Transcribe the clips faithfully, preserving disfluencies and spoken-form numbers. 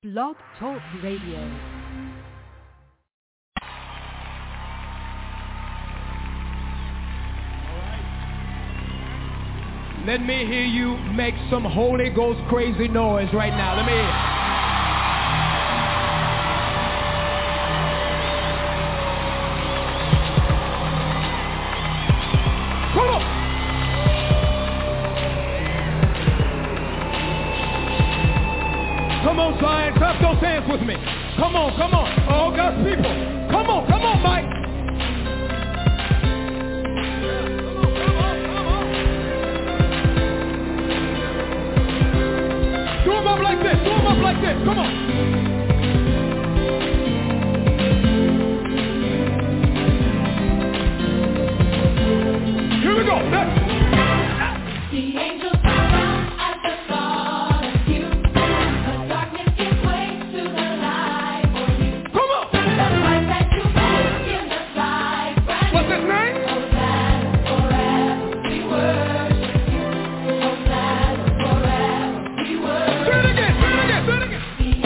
Blog Talk Radio. Let me hear you make some Holy Ghost crazy noise right now. Let me hear it. Come on. Come on, Zion. Clap those hands with me. Come on, come on. All God's people. Come on, come on, Mike. Do them up like this, do them up like this, come on. Here we go, let's. The angels around at the thought of you. The darkness gives way to the light for you. Come on. The light that you make in the light brand What's his name? Hosanna forever we worship you. Hosanna forever we worship you. Say it again, say it again, say it again. The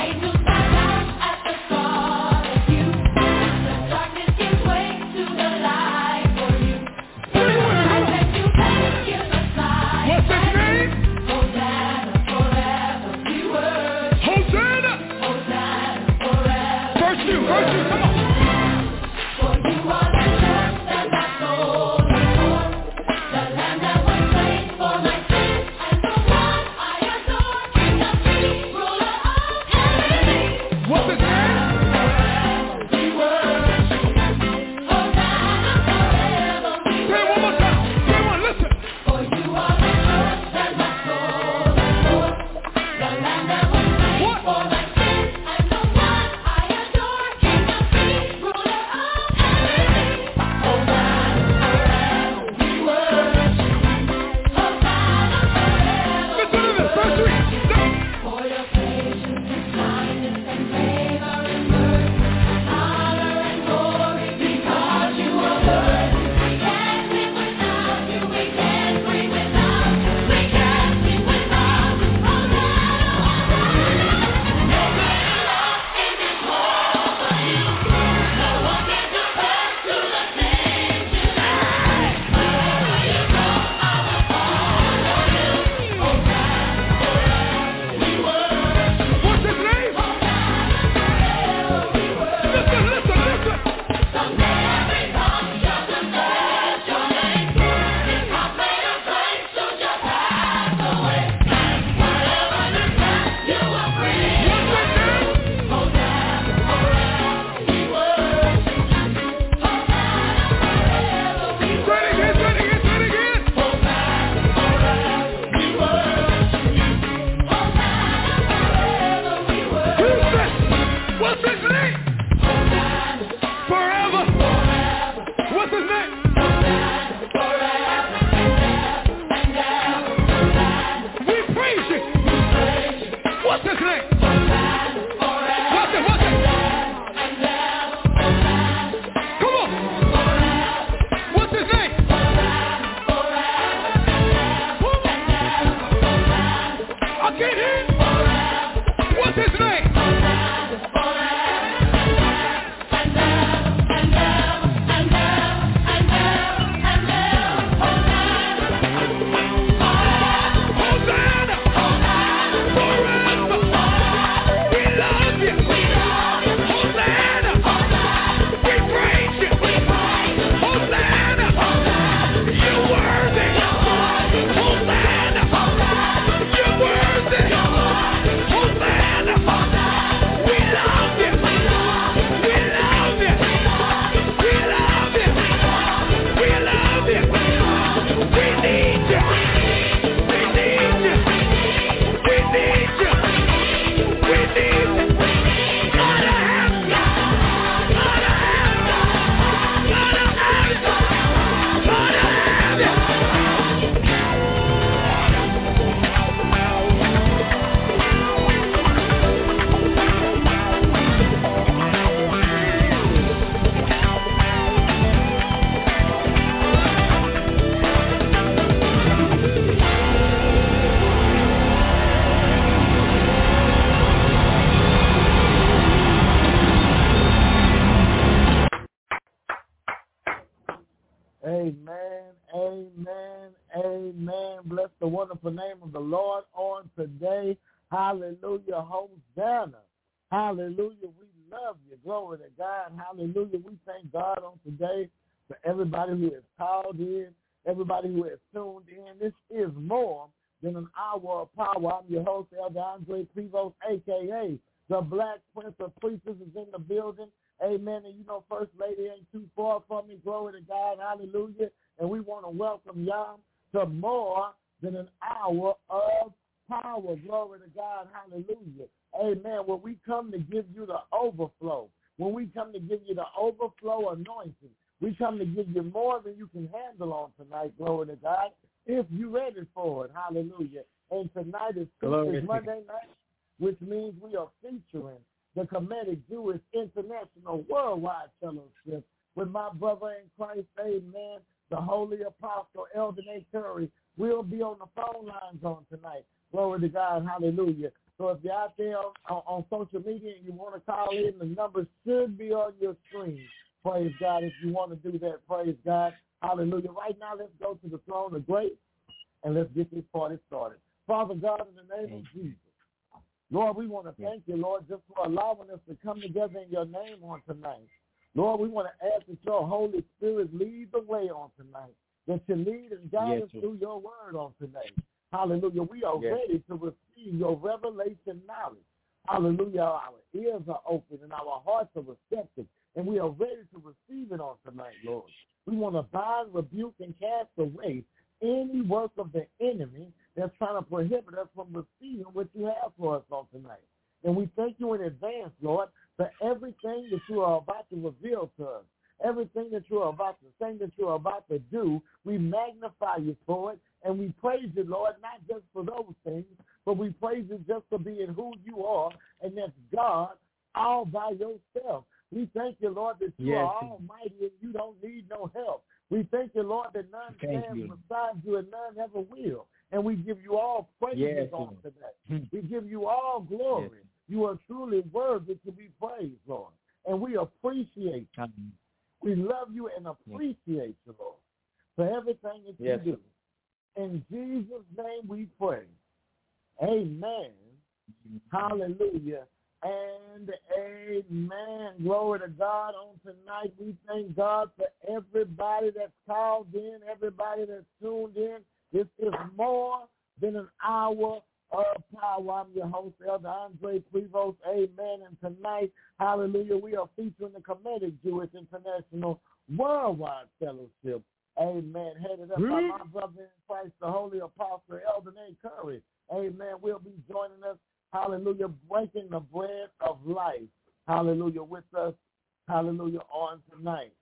Amen. Bless the wonderful name of the Lord on today. Hallelujah. Hosanna. Hallelujah. We love you. Glory to God. Hallelujah. We thank God on today for everybody who has called in, everybody who has tuned in. This is more than an hour of power. I'm your host, Elder Andre Prevost, a k a the Black Prince of Priestess, is in the building. Amen. And you know, First Lady ain't too far from me. Glory to God. Hallelujah. And we want to welcome y'all to more than an hour of power. Glory to God. Hallelujah. Amen. When we come to give you the overflow, when we come to give you the overflow anointing, we come to give you more than you can handle on tonight. Glory to God. If you're ready for it. Hallelujah. And tonight is Features Monday night, which means we are featuring the Kemetic Jewish International Worldwide Fellowship with my brother in Christ, amen, the Holy Apostle Elder Nate Curry. We'll be on the phone lines on tonight. Glory to God. Hallelujah. So if you're out there on, on social media and you want to call in, the number should be on your screen. Praise God. If you want to do that, praise God. Hallelujah. Right now, let's go to the throne of grace and let's get this party started. Father God, in the name of Jesus, Lord, we want to thank you, Lord, just for allowing us to come together in your name on tonight. Lord, we want to ask that your Holy Spirit lead the way on tonight, that you lead and guide yes, us sir. through your word on tonight. Hallelujah. We are yes. ready to receive your revelation knowledge. Hallelujah. Our ears are open and our hearts are receptive, and we are ready to receive it on tonight, Lord. We want to bind, rebuke, and cast away any work of the enemy that's trying to prohibit us from receiving what you have for us on tonight. And we thank you in advance, Lord, for everything that you are about to reveal to us, everything that you are about to say, that you are about to do. We magnify you for it, and we praise you, Lord, not just for those things, but we praise you just for being who you are, and that's God all by yourself. We thank you, Lord, that you yes. are almighty and you don't need no help. We thank you, Lord, that none stands beside you and none ever will. And we give you all praise yes, on today. We give you all glory. Yes. You are truly worthy to be praised, Lord. And we appreciate you. We love you and appreciate yes. you, Lord, for everything that yes. you do. In Jesus' name we pray. Amen. Mm-hmm. Hallelujah. And amen. Glory to God on tonight. We thank God for everybody that's called in, everybody that's tuned in. This is more than an hour of power. I'm your host, Elder Andre Prevost. Amen. And tonight, hallelujah, we are featuring the Kemetic Jewish International Worldwide Fellowship. Amen. Headed up mm-hmm. by my brother in Christ, the Holy Apostle Elder Nate Curry. Amen. We'll be joining us. Hallelujah, breaking the bread of life. Hallelujah, with us. Hallelujah, on tonight.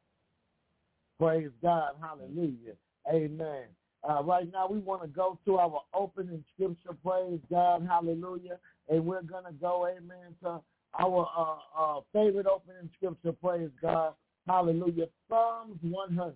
Praise God. Hallelujah. Amen. Uh, right now, we want to go to our opening scripture. Praise God. Hallelujah. And we're going to go, amen, to our uh, uh, favorite opening scripture. Praise God. Hallelujah. Psalms one hundred.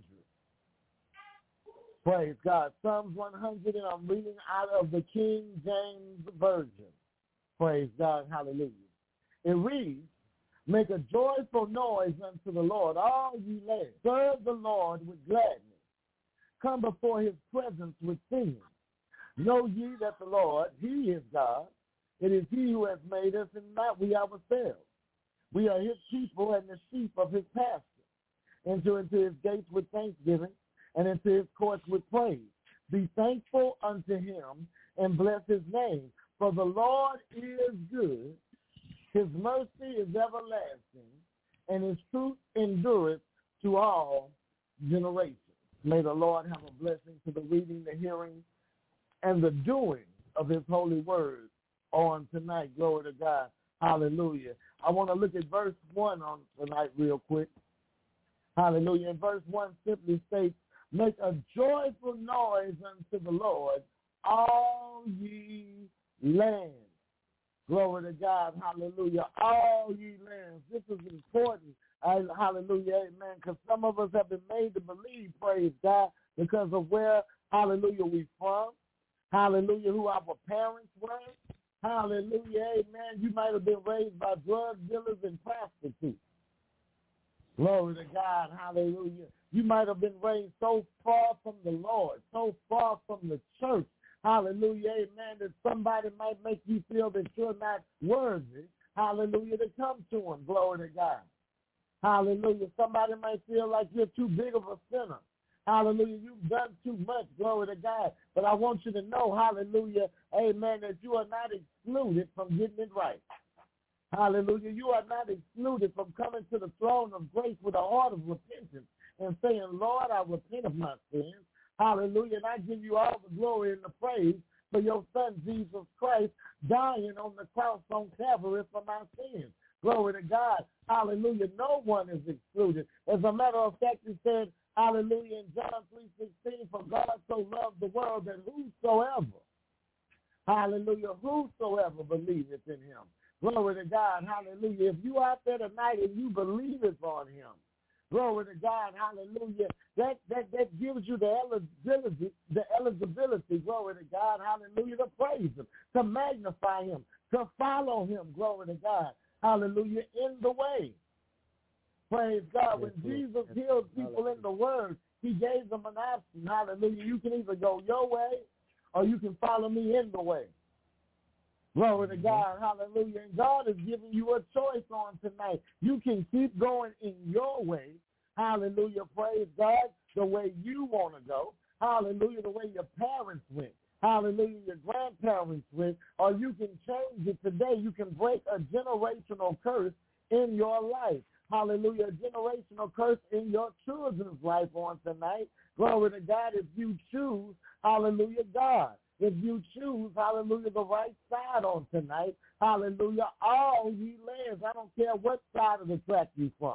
Praise God. Psalms one hundred, and I'm reading out of the King James Version. Praise God, hallelujah. It reads, make a joyful noise unto the Lord, all ye lands. Serve the Lord with gladness. Come before his presence with singing. Know ye that the Lord, he is God. It is he who has made us, and not we ourselves. We are his people and the sheep of his pasture. Enter into his gates with thanksgiving, and into his courts with praise. Be thankful unto him, and bless his name. For the Lord is good, his mercy is everlasting, and his truth endureth to all generations. May the Lord have a blessing to the reading, the hearing, and the doing of his holy word on tonight. Glory to God. Hallelujah. I want to look at verse one on tonight real quick. Hallelujah. And verse one simply states, make a joyful noise unto the Lord, all ye lands. Glory to God. Hallelujah. All ye lands. This is important. Hallelujah. Amen. Because some of us have been made to believe, praise God, because of where, hallelujah, we from. Hallelujah, who our parents were. Hallelujah. Amen. You might have been raised by drug dealers and prostitutes. Glory to God. Hallelujah. You might have been raised so far from the Lord, so far from the church. Hallelujah. Amen. That somebody might make you feel that you're not worthy. Hallelujah. To come to him. Glory to God. Hallelujah. Somebody might feel like you're too big of a sinner. Hallelujah. You've done too much. Glory to God. But I want you to know, hallelujah, amen, that you are not excluded from getting it right. Hallelujah. You are not excluded from coming to the throne of grace with a heart of repentance and saying, Lord, I repent of my sins. Hallelujah. And I give you all the glory and the praise for your son, Jesus Christ, dying on the cross on Calvary for my sins. Glory to God. Hallelujah. No one is excluded. As a matter of fact, he said, hallelujah, in John three sixteen, for God so loved the world that whosoever, hallelujah, whosoever believeth in him. Glory to God. Hallelujah. If you out there tonight and you believe it's on him, glory to God. Hallelujah. That that that gives you the eligibility, the eligibility, glory to God. Hallelujah. To praise him, to magnify him, to follow him. Glory to God. Hallelujah. In the way. Praise God. When Jesus healed people in the word, he gave them an option. Hallelujah. You can either go your way or you can follow me in the way. Glory to God. Hallelujah. And God is giving you a choice on tonight. You can keep going in your way. Hallelujah. Praise God. The way you want to go. Hallelujah. The way your parents went. Hallelujah. Your grandparents went. Or you can change it today. You can break a generational curse in your life. Hallelujah. A generational curse in your children's life on tonight. Glory to God. If you choose, hallelujah, God. If you choose, hallelujah, the right side on tonight, hallelujah, all ye lands, I don't care what side of the track you from.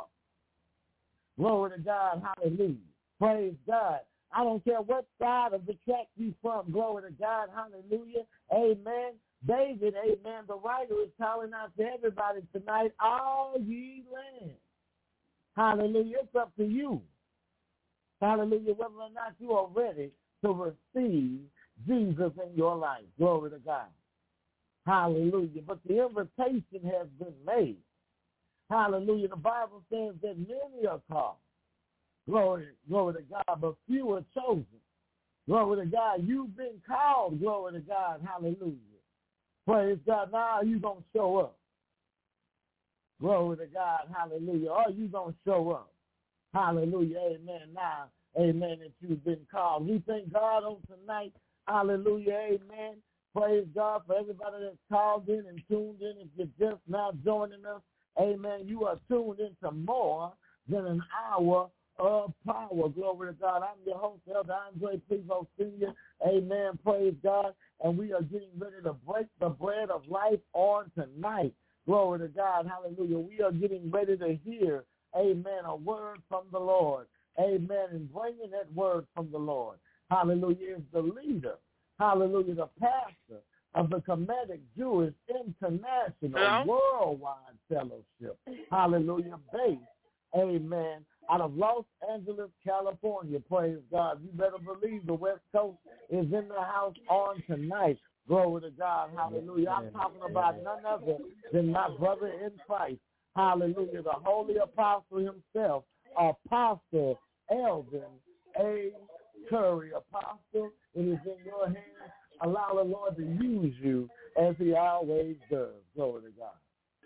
Glory to God, hallelujah. Praise God. I don't care what side of the track you from. Glory to God, hallelujah. Amen. David, amen, the writer is calling out to everybody tonight, all ye lands. Hallelujah. It's up to you. Hallelujah. Whether or not you are ready to receive Jesus in your life. Glory to God. Hallelujah. But the invitation has been made. Hallelujah. The Bible says that many are called. Glory, glory to God, but few are chosen. Glory to God. You've been called. Glory to God. Hallelujah. Praise God. Now you going to show up. Glory to God. Hallelujah. Are you going to show up? Hallelujah. Amen. Now, amen, that you've been called. We thank God on tonight. Hallelujah. Amen. Praise God for everybody that's called in and tuned in. If you're just now joining us, amen, you are tuned into more than an hour of power. Glory to God. I'm your host, Elder Andre Prevost Senior Amen. Praise God. And we are getting ready to break the bread of life on tonight. Glory to God. Hallelujah. We are getting ready to hear, amen, a word from the Lord. Amen. And bringing that word from the Lord, hallelujah, is the leader, hallelujah, the pastor of the Kemetic Jewish International Hello? Worldwide Fellowship. Hallelujah. Based, amen, out of Los Angeles, California. Praise God. You better believe the West Coast is in the house on tonight. Glory to God. Hallelujah. I'm talking about none other than my brother in Christ. Hallelujah. The holy apostle himself, Apostle Elvin A. Curry. Apostle, it is in your hands. Allow the Lord to use you as he always does. Glory to God.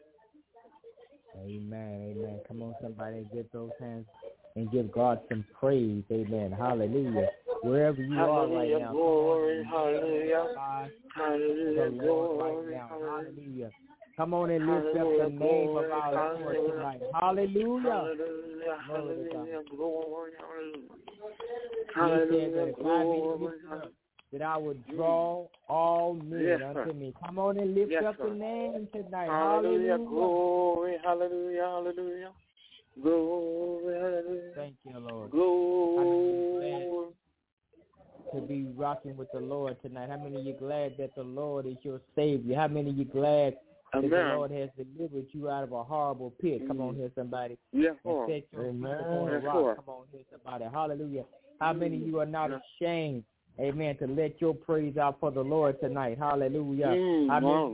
Amen, amen. Come on, somebody, get those hands and give God some praise. Amen. Hallelujah. Wherever you are right now. Glory, hallelujah. Hallelujah. The Lord right now. Hallelujah. Come on and lift up the name of our Lord tonight. Hallelujah. Hallelujah. Glory, hallelujah. Hallelujah. Glory, that I would draw all men yes, unto me. Come on and lift yes, up sir. the name tonight. Hallelujah. Hallelujah. Glory, hallelujah, hallelujah. Glory, hallelujah. Thank you, Lord. Glory. To be rocking with the Lord tonight. How many of you glad that the Lord is your Savior? How many of you glad Amen. that the Lord has delivered you out of a horrible pit? Come on here, somebody. Yes, and Lord. set your feet Amen. upon a Yes, rock. Lord. Come on here, somebody. Hallelujah. How many of you are not Yes. ashamed, amen, to let your praise out for the Lord tonight? Hallelujah. Mm, How many wow.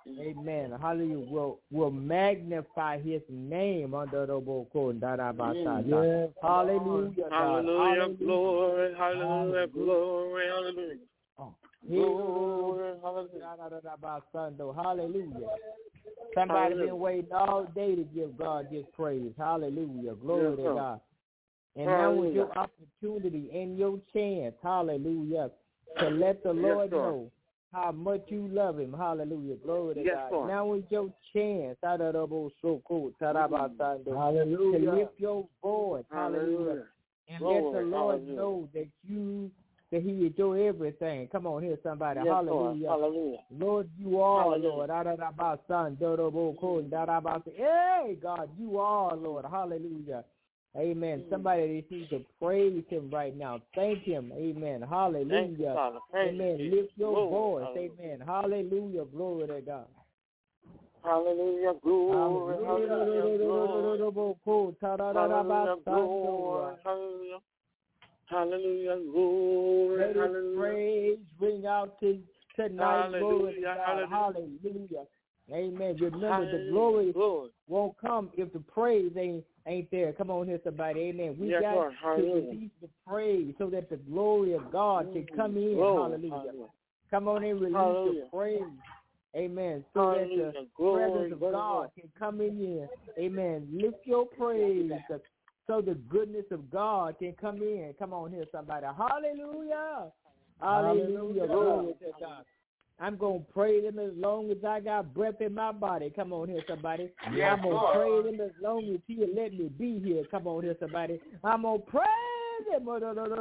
Amen. Hallelujah. Will will magnify his name under the Boko Darabasa. Yes, Hallelujah. God. Hallelujah, glory, hallelujah, glory, hallelujah. Glory, Hallelujah. Hallelujah. Somebody Hallelujah. been waiting all day to give God this praise. Hallelujah. Glory Yes, to sir. God. And now is your Hallelujah. opportunity and your chance, hallelujah, to let the Yes, Lord sir. know how much you love him. Hallelujah. Glory to Yes, God. sir. Now is your chance, so cool, to hallelujah. lift your voice, hallelujah, Hallelujah. and let the Glory, Lord hallelujah. know that you that he is your everything. Come on here, somebody. Yes, Lord. Hallelujah. Hallelujah. Lord, you are, Hallelujah. Lord. Da-da-da-ba-san, da-da-bo-ko, da-da-ba-san. Hey, God, you are, Lord. Hallelujah. Amen. Somebody that needs to praise him right now. Thank him. Amen. Thank you, Hallelujah. Father. Thank you, Amen. Jesus. Lift your Glory, voice. hallelujah. Amen. Hallelujah. Glory to God. Hallelujah, glory, hallelujah, glory. Hallelujah, glory, hallelujah. Hallelujah, glory, Let his hallelujah. praise ring out to tonight. Glory to Hallelujah, God. hallelujah. Hallelujah. Amen. Remember, the Hallelujah, glory glory. won't come if the praise ain't ain't there. Come on here, somebody. Amen. We Yes, got Lord. to Hallelujah. release the praise so that the glory of God can come in. Glory, Hallelujah. hallelujah. Come on and release Hallelujah. the praise. Amen. So Hallelujah. that the Glory, presence of glory, God glory. can come in here. Amen. Lift your praise so the goodness of God can come in. Come on here, somebody. Hallelujah. Hallelujah. Hallelujah. Glory to God. I'm going to praise him as long as I got breath in my body. Come on here, somebody. Yes, I'm going to Lord. praise him as long as he'll let me be here. Come on here, somebody. I'm going to praise him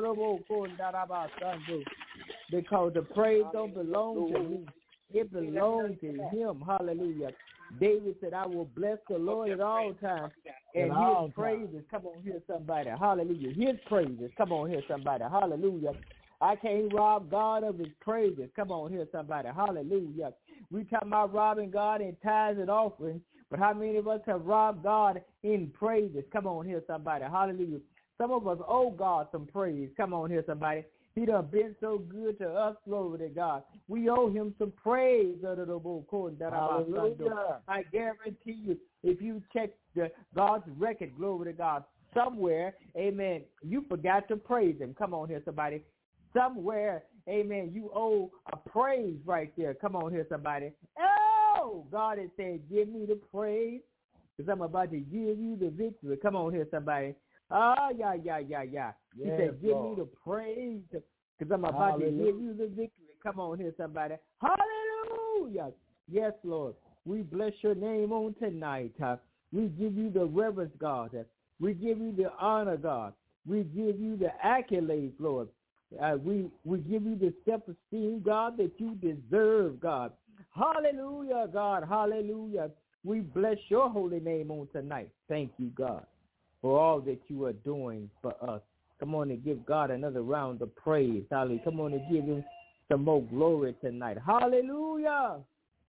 because the praise don't belong to me. It belongs to him. Hallelujah. David said, I will bless the Lord at all times. And At all his praises, come on here, somebody. Hallelujah. His praises, come on here, somebody. Hallelujah. I can't rob God of his praises. Come on here, somebody. Hallelujah. We talking about robbing God in tithes and offerings, but how many of us have robbed God in praises? Come on here, somebody. Hallelujah. Some of us owe God some praise. Come on here, somebody. He done been so good to us, glory to God. We owe him some praise. Hallelujah. I guarantee you, if you check the God's record, glory to God, somewhere, amen, you forgot to praise him. Come on here, somebody. Somewhere, amen, you owe a praise right there. Come on here, somebody. Oh, God has said, give me the praise because I'm about to give you the victory. Come on here, somebody. Ah, yeah, yeah, yeah, yeah. He Yes, said, give Lord. me the praise because I'm about Hallelujah. to give you the victory. Come on here, somebody. Hallelujah. Yes, Lord. We bless your name on tonight. Huh? We give you the reverence, God. We give you the honor, God. We give you the accolades, Lord. Uh, we, we give you the self-esteem, God, that you deserve, God. Hallelujah, God. Hallelujah. We bless your holy name on tonight. Thank you, God, for all that you are doing for us. Come on and give God another round of praise. Hallelujah. Come on and give him some more glory tonight. Hallelujah.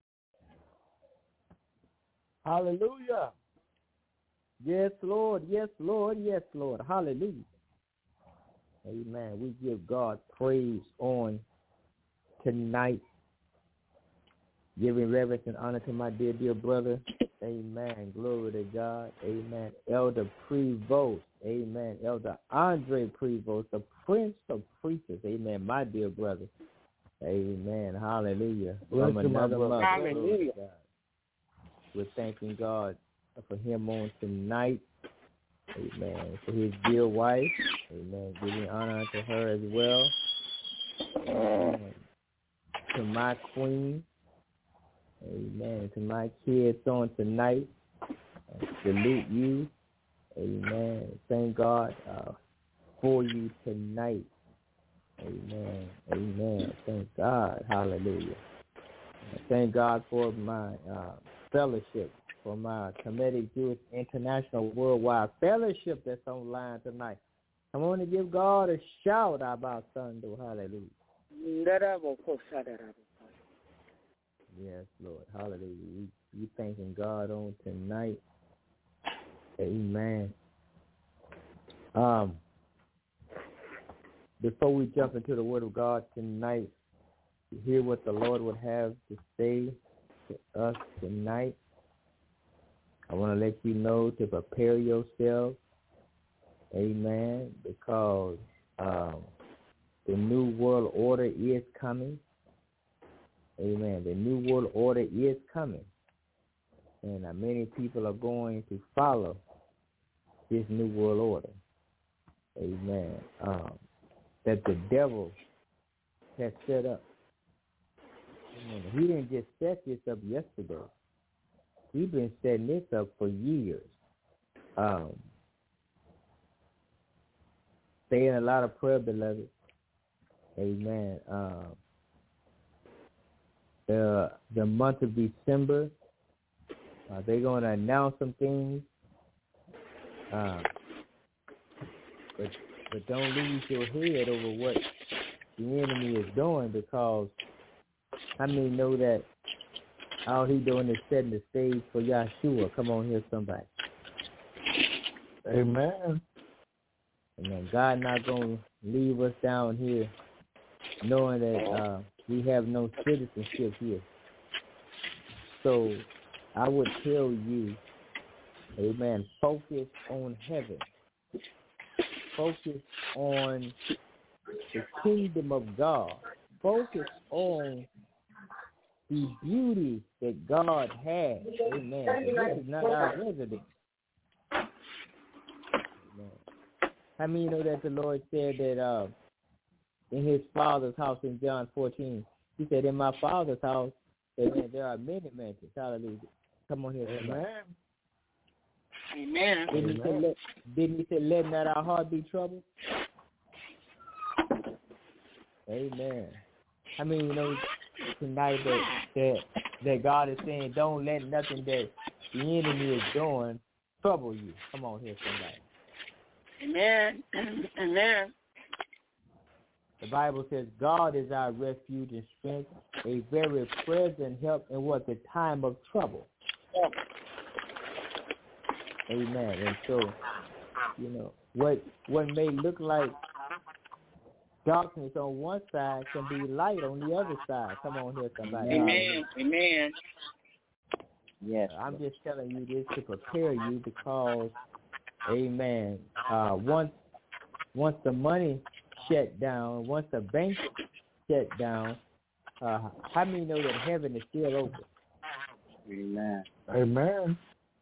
Hallelujah. Yes, Lord. Yes, Lord. Yes, Lord. Hallelujah. Amen. We give God praise on tonight. Giving reverence and honor to my dear, dear brother. Amen. Glory to God. Amen. Elder Prevost. Amen. Elder Andre Prevost, the Prince of Preachers. Amen. My dear brother. Amen. Hallelujah. Bless From you, my another brother. mother. Hallelujah. Glory to God. We're thanking God for him on tonight. Amen. For his dear wife. Amen. Giving honor to her as well. Amen. To my queen. Amen. To my kids on tonight. I salute you. Amen. Thank God uh, for you tonight. Amen. Amen. Thank God. Hallelujah. Thank God for my uh, fellowship, for my Kemetic Jewish International Worldwide Fellowship that's online tonight. I want to give God a shout about Sunday. Hallelujah. Yes, Lord. Hallelujah. We, we thanking God on tonight. Amen. Um, before we jump into the Word of God tonight, to hear what the Lord would have to say, to us tonight. I want to let you know to prepare yourself, amen, because um, the new world order is coming. Amen. The new world order is coming. And uh, many people are going to follow this new world order. Amen. Um, that the devil has set up. Amen. He didn't just set this up yesterday. He's been setting this up for years. Um, saying a lot of prayer, beloved. Amen. Um, the the month of December, uh, they're going to announce some things. Um, but but don't lose your head over what the enemy is doing, because how many know that all he doing is setting the stage for Yahshua? Come on here, somebody. Amen. And God not going to leave us down here knowing that uh, we have no citizenship here. So I would tell you, amen, focus on heaven. Focus on the kingdom of God. Focus on the beauty that God has. Amen. This is not our residence. Amen. How many know that the Lord said that uh, in his Father's house in John fourteen, he said, in my Father's house, amen, there are many mansions. Hallelujah. Come on here. Amen. Amen. Didn't he, say, let, didn't he say, let not our heart be troubled? Amen. I mean, you know, tonight that, that that God is saying, don't let nothing that the enemy is doing trouble you. Come on here, somebody. Amen. Amen. The Bible says God is our refuge and strength, a very present help in what? The time of trouble. Amen. And so, you know, what what may look like darkness on one side can be light on the other side. Come on here, somebody. Amen. Amen. Yes. I'm just telling you this to prepare you because, amen, uh, once once the money shut down, once the bank shut down, uh, how many know that heaven is still open? Amen. Amen.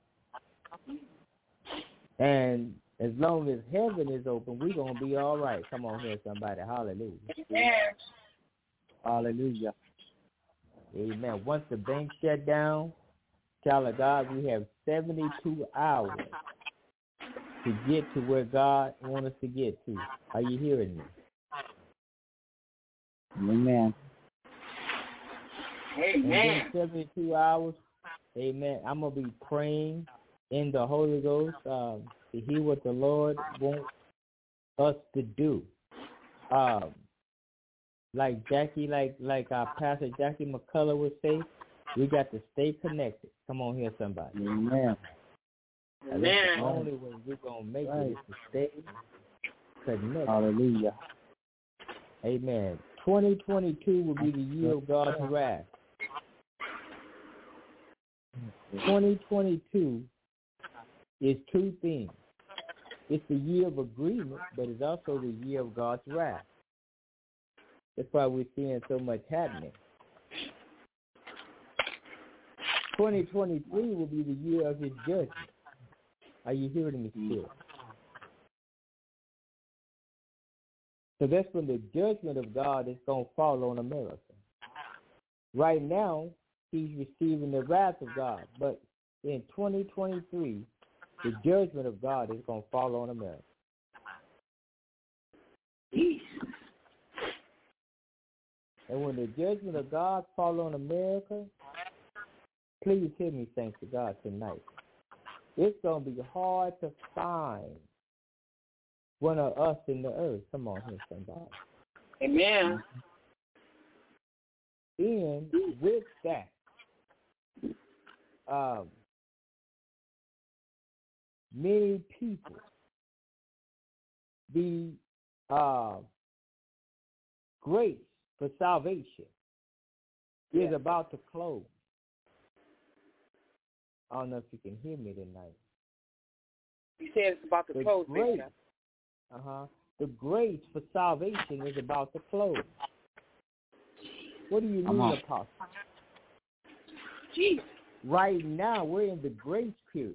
And as long as heaven is open, we're going to be all right. Come on here, somebody. Hallelujah. Amen. Hallelujah. Amen. Once the bank shut down, child of God, we have seventy-two hours to get to where God wants us to get to. Are you hearing me? Amen. And then seventy-two hours, amen, I'm going to be praying in the Holy Ghost um, to hear what the Lord wants us to do. Um, like Jackie, like like our pastor Jackie McCullough would say, we got to stay connected. Come on here, somebody. Amen. And that's the only way we're going to make it is to stay connected. Hallelujah. Amen. twenty twenty-two will be the year of God's wrath. twenty twenty-two is two things. It's the year of agreement, but it's also the year of God's wrath. That's why we're seeing so much happening. twenty twenty-three will be the year of his judgment. Are you hearing me still? So that's when the judgment of God is going to fall on America. Right now, he's receiving the wrath of God. But in twenty twenty-three, the judgment of God is going to fall on America. And when the judgment of God fall on America, please hear me, thanks to God, tonight. It's going to be hard to find one of us in the earth. Come on here, somebody. Amen. And with that, um, many people the uh, grace for salvation is about to close. I don't know if you can hear me tonight. You said it's about to The close, grace, Bishop. uh-huh. The grace for salvation is about to close. What do you Come mean, on. Apostle? Jesus. Right now, we're in the grace period.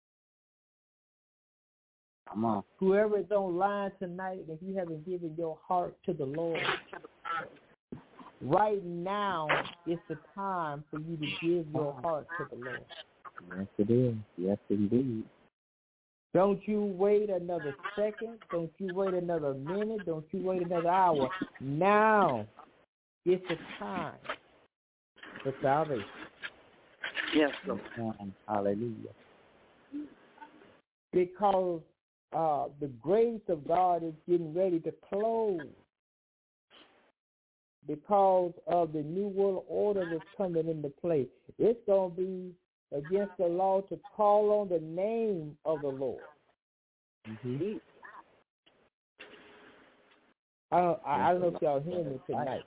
Come on. Whoever is online tonight, if you haven't given your heart to the Lord, right now is the time for you to give your heart to the Lord. Yes, it is. Yes, indeed. Don't you wait another second. Don't you wait another minute. Don't you wait another hour. Now is the time for salvation. Yes, Lord. Hallelujah. Because uh, the grace of God is getting ready to close. Because of the new world order that's coming into play. It's going to be against the law to call on the name of the Lord. Mm-hmm. I don't, I, I don't know if y'all hear me tonight.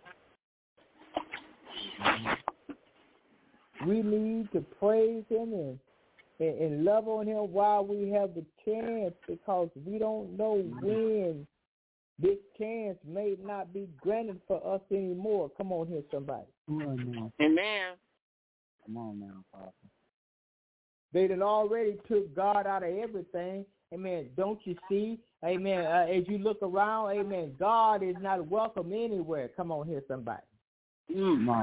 We need to praise Him and, and, and love on Him while we have the chance, because we don't know when this chance may not be granted for us anymore. Come on here, somebody. Come on now. Amen. Come on now, Father. They done already took God out of everything. Amen. Don't you see? Amen. Uh, as you look around, amen, God is not welcome anywhere. Come on here, somebody. Come on.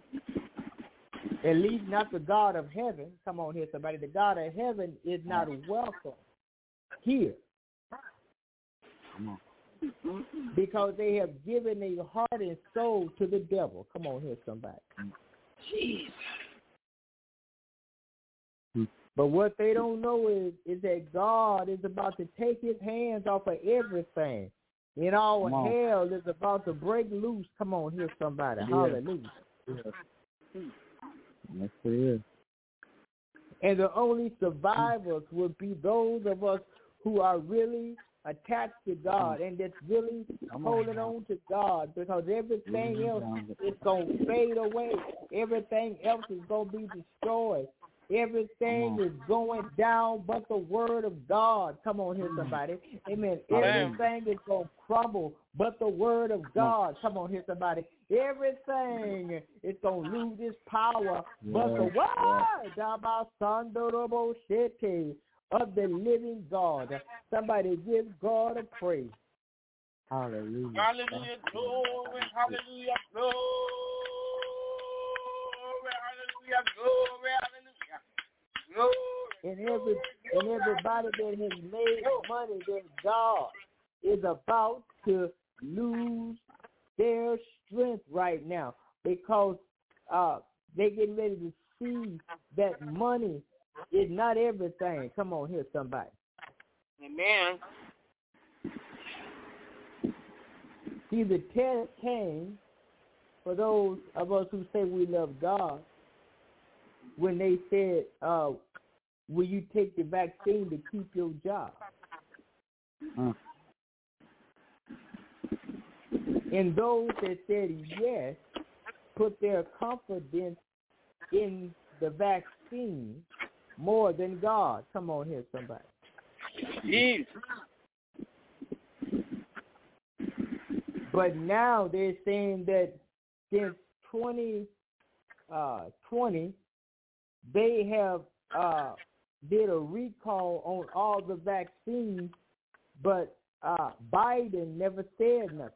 At least not the God of heaven. Come on here, somebody. The God of heaven is not welcome here. Come on. Because they have given their heart and soul to the devil. Come on here, somebody. Jesus. But what they don't know is, is that God is about to take His hands off of everything. And all hell is about to break loose. Come on here, somebody. Yeah. Hallelujah. Yes, it is. And the only survivors will be those of us who are really attached to God and that's really holding on to God, because everything else is going to fade away. Everything else is going to be destroyed. Everything is going down but the word of God. Come on here, somebody. Amen. Everything is going to crumble but the word of God. Come on here, somebody. Everything is going to lose its power but the word of the living God. Somebody give God a praise. Hallelujah. Hallelujah. Glory. Hallelujah. Glory. Hallelujah. Glory. Hallelujah. Glory. And every and everybody that has made money, that God is about to lose their strength right now, because uh, they're getting ready to see that money is not everything. Come on here, somebody. Amen. See, the test came for those of us who say we love God when they said, uh, will you take the vaccine to keep your job? Huh. And those that said yes put their confidence in the vaccine more than God. Come on here, somebody. Jesus. But now they're saying that since twenty twenty, they have uh, did a recall on all the vaccines, but uh, Biden never said nothing.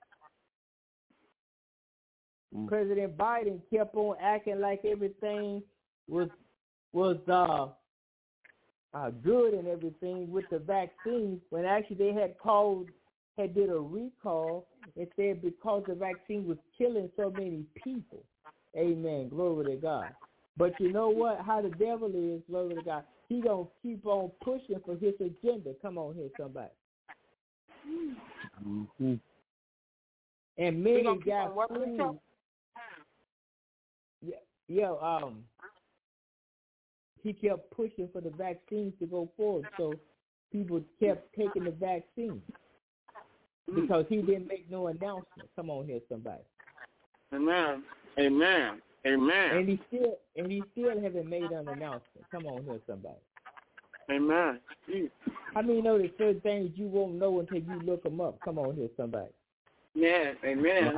Mm. President Biden kept on acting like everything was was uh, uh, good and everything with the vaccines, when actually they had called, had did a recall and said because the vaccine was killing so many people. Amen. Glory to God. But you know what? How the devil is, glory to God, he going to keep on pushing for his agenda. Come on here, somebody. Mm-hmm. And many got fooled. Yeah, yeah, um, he kept pushing for the vaccines to go forward, so people kept taking the vaccine because he didn't make no announcement. Come on here, somebody. Amen. Amen. Amen. And he still and he still haven't made an announcement. Come on here, somebody. Amen. How many know there's certain things you won't know until you look them up? Come on here, somebody. Yes. Amen.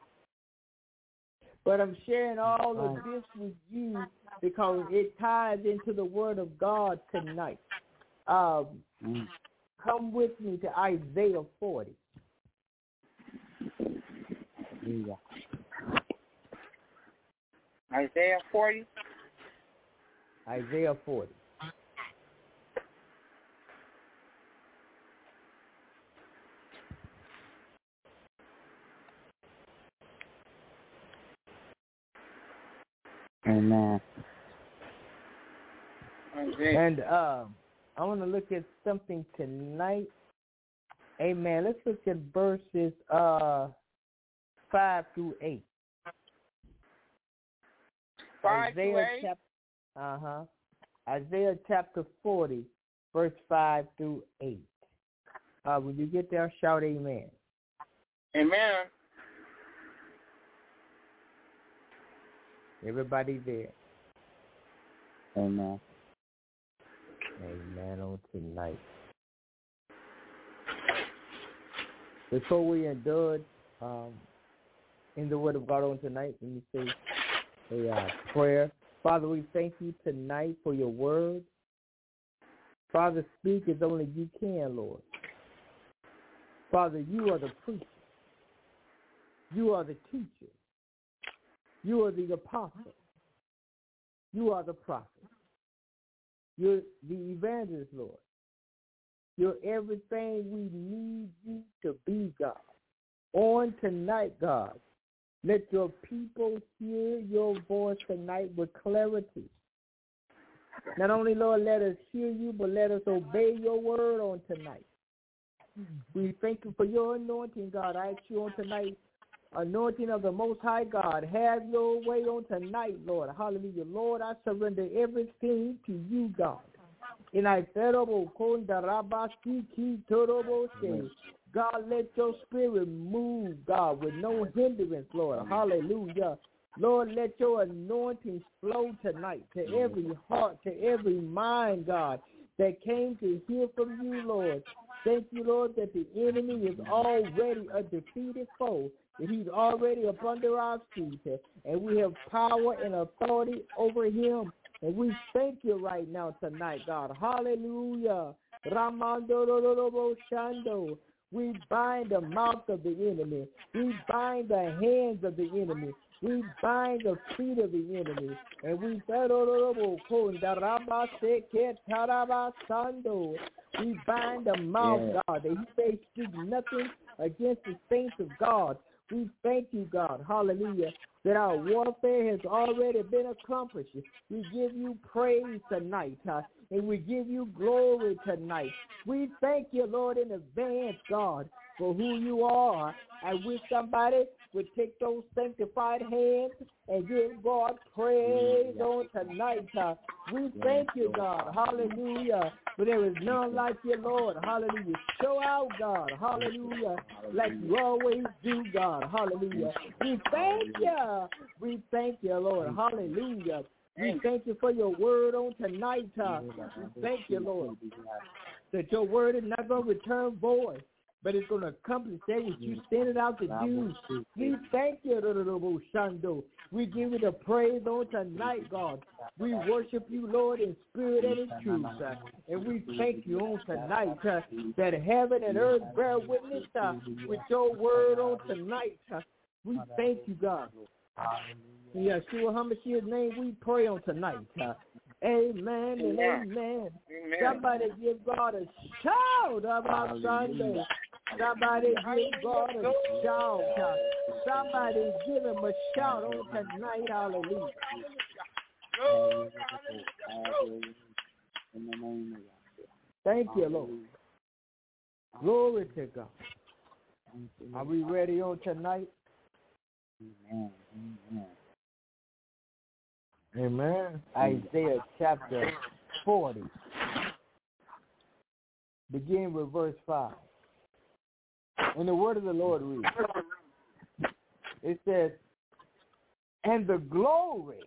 But I'm sharing all of this with you because it ties into the Word of God tonight. Um, Mm. come with me to Isaiah forty. Yeah. Isaiah forty. Isaiah forty. Amen. Isaiah. And uh, I want to look at something tonight. Amen. Let's look at verses uh, five through eight. Five Isaiah to eight. chapter, uh-huh. Isaiah chapter forty, verse five through eight. Uh, when you get there, shout amen. Amen. Everybody there. Amen. Amen on tonight. Before we indulge um, in the Word of God on tonight, let me say a uh, prayer. Father, we thank you tonight for your Word. Father, speak as only you can, Lord. Father, you are the preacher. You are the teacher. You are the apostle. You are the prophet. You're the evangelist, Lord. You're everything we need you to be, God. On tonight, God, let your people hear your voice tonight with clarity. Not only, Lord, let us hear you, but let us obey your word on tonight. We thank you for your anointing, God. I ask you on tonight, anointing of the Most High God, have your way on tonight, Lord. Hallelujah. Lord, I surrender everything to you, God. And I said, God, let your spirit move, God, with no hindrance, Lord. Hallelujah. Lord, let your anointing flow tonight to every heart, to every mind, God, that came to hear from you, Lord. Thank you, Lord, that the enemy is already a defeated foe, that he's already up under our feet, and we have power and authority over him. And we thank you right now tonight, God. Hallelujah. Ramando Shando. We bind the mouth of the enemy. We bind the hands of the enemy. We bind the feet of the enemy. And we we bind the mouth, God, that he may speak nothing against the saints of God. We thank you, God, hallelujah, that our warfare has already been accomplished. We give you praise tonight, huh? And we give you glory tonight. We thank you, Lord, in advance, God, for who you are. I wish somebody would take those sanctified hands and give God praise on tonight. Huh? We thank you, God, hallelujah, for there is none like you, Lord, hallelujah. Show out, God, hallelujah, like you always do, God, hallelujah. We thank you. We thank you, Lord, hallelujah. We thank you for your word on tonight. Uh, we thank you, Lord, that your word is not going to return void, but it's going to accomplish that which you sent it out to do. We thank you, Shando. We give you the praise on tonight, God. We worship you, Lord, in spirit and in truth. Uh, and we thank you on tonight uh, that heaven and earth bear witness uh, with your word on tonight. Uh, we thank you, God. In Yeshua HaMashiach's name, we pray on tonight. Uh, amen and amen. Amen. Somebody give God a shout about Sunday. Somebody give God a shout. Uh, somebody give him a shout on tonight. Hallelujah. Thank you, Lord. Glory to God. Are we ready on tonight? Amen. Amen. Amen. Isaiah chapter forty. Begin with verse five. And the word of the Lord reads. It says, And the glory,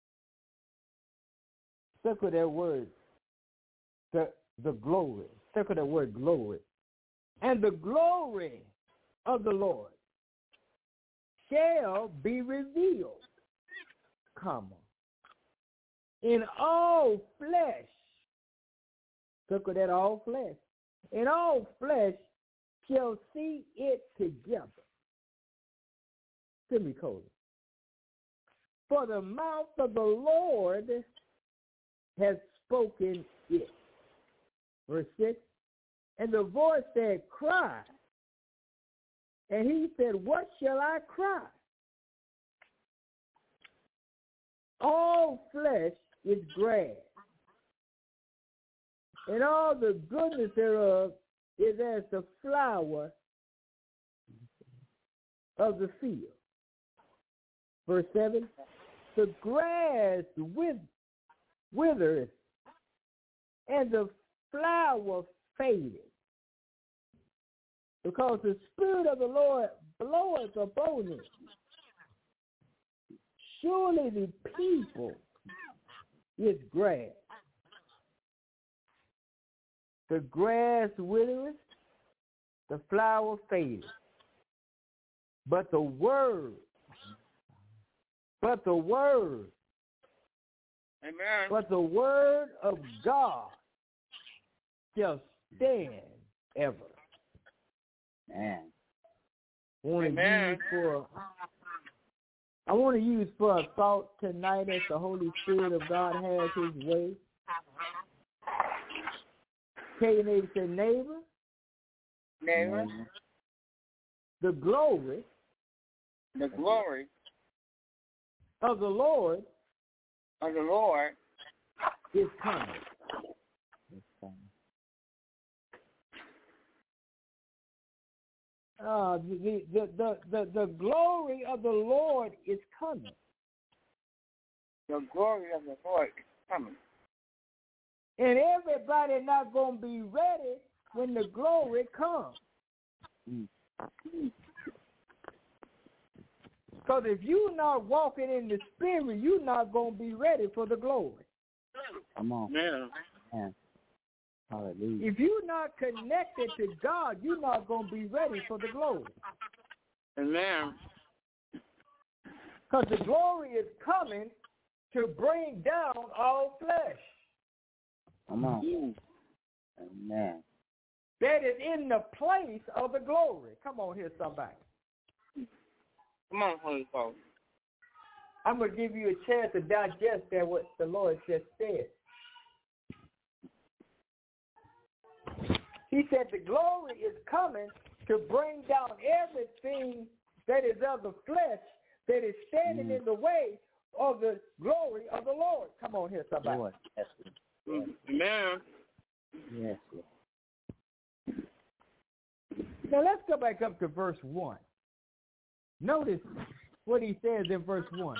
circle that word, the, the glory, circle that word glory. And the glory of the Lord shall be revealed, comma, in all flesh. Circle that all flesh. In all flesh shall see it together. Semicolon. For the mouth of the Lord has spoken it. Verse six. And the voice said, cry. And he said, what shall I cry? All flesh is grass, and all the goodness thereof is as the flower of the field. Verse seven, the grass with, withereth, and the flower faded, because the Spirit of the Lord bloweth upon it. Surely the people is grass. The grass withereth, the flower fadeth. But the word, but the word, Amen. but the word of God shall stand ever. Man. I want to Amen. use for I want to use for a thought tonight as the Holy Spirit of God has his way. Tell your neighbor, say, neighbor, Neighbor, the glory the glory of the Lord of the Lord is coming. Uh, the, the, the, the, the glory of the Lord is coming. the glory of the Lord is coming. And everybody not going to be ready when the glory comes. Because if you're not walking in the Spirit, you're not going to be ready for the glory. Come on. Yeah. Man. Hallelujah. If you're not connected to God, you're not going to be ready for the glory. Amen. Because the glory is coming to bring down all flesh. Come on. Amen. That is in the place of the glory. Come on here, somebody. Come on, Holy Ghost. I'm going to give you a chance to digest that what the Lord just said. He said the glory is coming to bring down everything that is of the flesh that is standing mm. in the way of the glory of the Lord. Come on here, somebody. Lord. Yes, Lord. Amen. Yes, Lord. Now let's go back up to verse one. Notice what he says in verse one.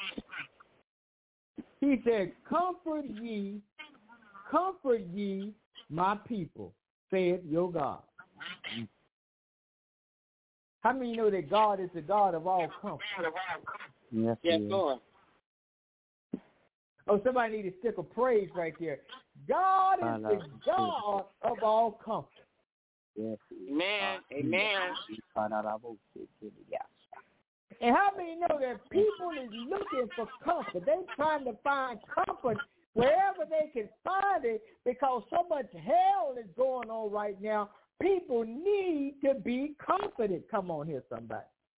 He said, comfort ye, comfort ye my people, saith your God. How many know that God is the God of all comfort? Yes, Yes, Lord. Lord. Oh, somebody need to stick a praise right there. God is the God of all comfort. Yes. Amen. Amen. And how many know that people is looking for comfort? They're trying to find comfort wherever they can find it because so much hell is going on right now. People need to be comforted. Come on here, somebody.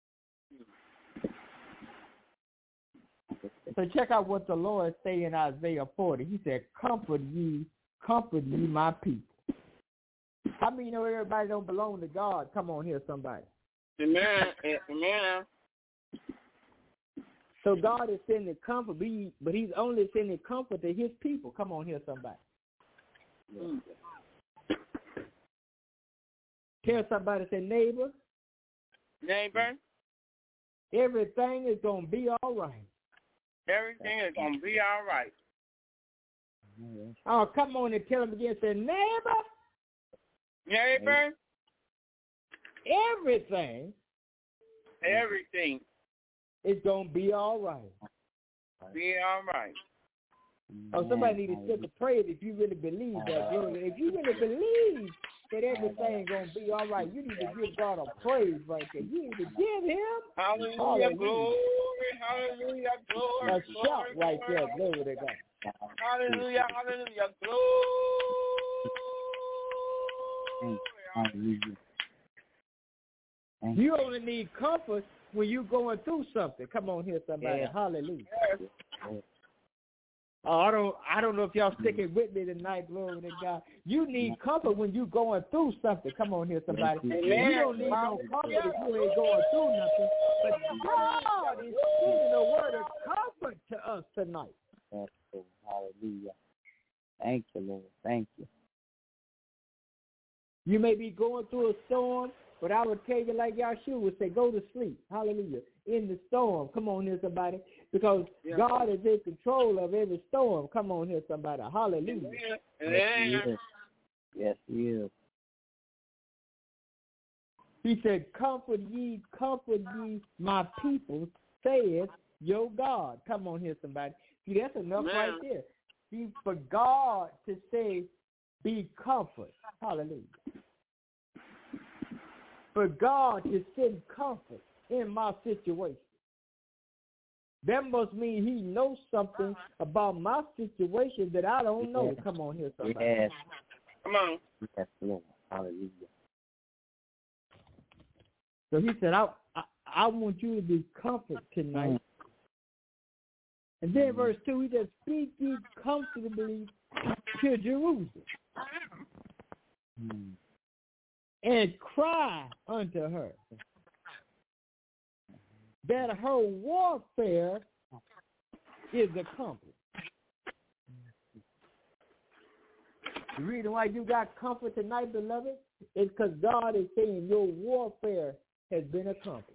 So check out what the Lord say in Isaiah forty. He said, comfort ye, comfort ye my people. How many know everybody don't belong to God? Come on here, somebody. Amen. Amen. So God is sending comfort, but he's only sending comfort to his people. Come on here, somebody. Mm. Tell somebody, say, neighbor. Neighbor. Everything is going to be all right. Everything is going to be all right. Oh, come on and tell them again. Say, neighbor. Neighbor. Everything. Everything. it's going to be all right. Be all right. Oh, somebody need to stick a praise if you really believe that. Glory. If you really believe that everything's going to be all right, you need to give God a praise right there. You need to give him Hallelujah, hallelujah. glory, hallelujah, glory. A shout right there. Glory to God. Hallelujah, hallelujah, glory. Hallelujah. You only need comfort when you're going through something. Come on here, somebody. Yeah. Hallelujah. Yes. Oh, I don't I don't know if y'all sticking with me tonight, glory to God. You need comfort when you're going through something. Come on here, somebody. Amen. You don't need no comfort if you ain't going through nothing. But God is sending a word of comfort to us tonight. Yes, Lord. Hallelujah. Thank you, Lord. Thank you. You may be going through a storm, but I would tell you like Yahshua would say, go to sleep. Hallelujah. In the storm. Come on here, somebody. Because Yeah. God is in control of every storm. Come on here, somebody. Hallelujah. Yes, he is. Yes, he is. He said, comfort ye, comfort ye, my people, saith your God. Come on here, somebody. See, that's enough Man. right there. See, for God to say, be comfort. Hallelujah. For God to send comfort in my situation. That must mean he knows something about my situation that I don't know. Yes. Come on here, somebody. Yes. Come on. Yes, Lord. Hallelujah. So he said, I, I I want you to be comforted tonight. Mm. And then verse two, he said, speak ye comfortably to Jerusalem Mm. and cry unto her that her warfare is accomplished. The reason why you got comfort tonight, beloved, is because God is saying your warfare has been accomplished.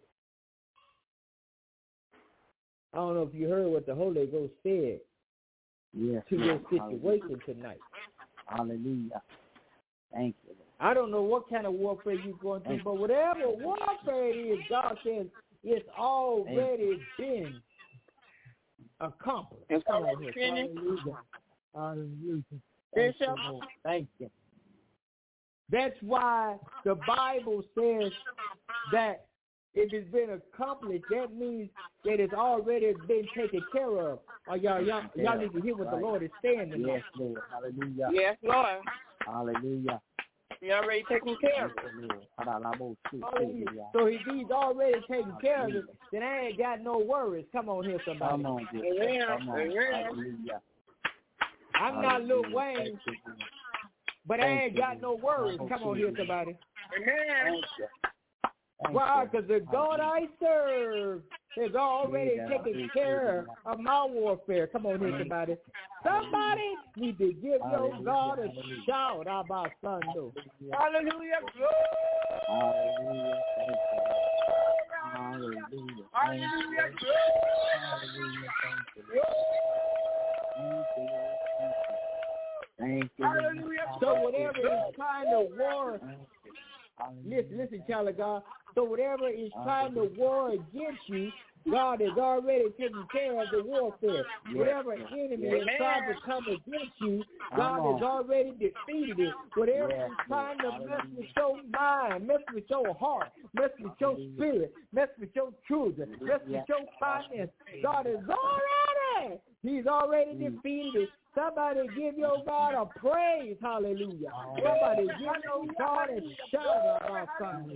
I don't know if you heard what the Holy Ghost said Yes, to your Lord. situation tonight. Hallelujah. Thank you, Lord. I don't know what kind of warfare you're going through, but whatever warfare it is, God says it's already been accomplished. It's Come on already here. finished. Hallelujah. Hallelujah. Thank Bishop. you, Lord. Thank you. That's why the Bible says that if it's been accomplished, that means that it's already been taken care of. Or y'all, y'all, y'all need to hear what the Lord is saying tonight. Yes, Lord. Hallelujah. Yes, Lord. Hallelujah. You already taken care of Yes, it. Lord. Hallelujah. Hallelujah. So if he's already taken care of it, then I ain't got no worries. Come on here, somebody. Come on, dear. Amen. Come on. Amen. Hallelujah. I'm not Lil Hallelujah. Wayne, Thank you, Lord. but I Thank ain't you, got no Lord. worries. Come on here, somebody. Amen. Thank you. Thank Why? you. Because the God I serve has already Yeah, taken yeah, care yeah. of my warfare. Come on here, somebody. Somebody need to give your Hallelujah, God a hallelujah. shout about Sunday. Hallelujah. Glory. Hallelujah. Thank you. Hallelujah. Thank you. Hallelujah. Hallelujah. Thank you. Thank you, Lord. Thank you. Lord. Hallelujah. So whatever is trying to war, Thank you. Hallelujah. listen, listen, child of God. So whatever is trying to war against you, God has already taken care of the warfare. Yes. Whatever enemy is Amen. trying to come against you, Come God on. has already defeated it. Whatever Yes, is trying to Lord. mess with your mind, mess with your heart, mess with your Hallelujah. spirit, mess with your children, mess with Yes. your finance, God has already, He's already Mm. defeated it. Somebody give your God a praise, hallelujah. Somebody give your God a shout about something.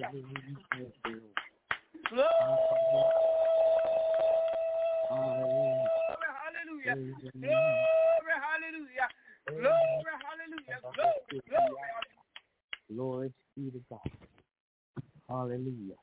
Glory. Hallelujah. Hallelujah. Glory. Hallelujah. Glory. Hallelujah. Glory. Glory. Glory be to God. Hallelujah.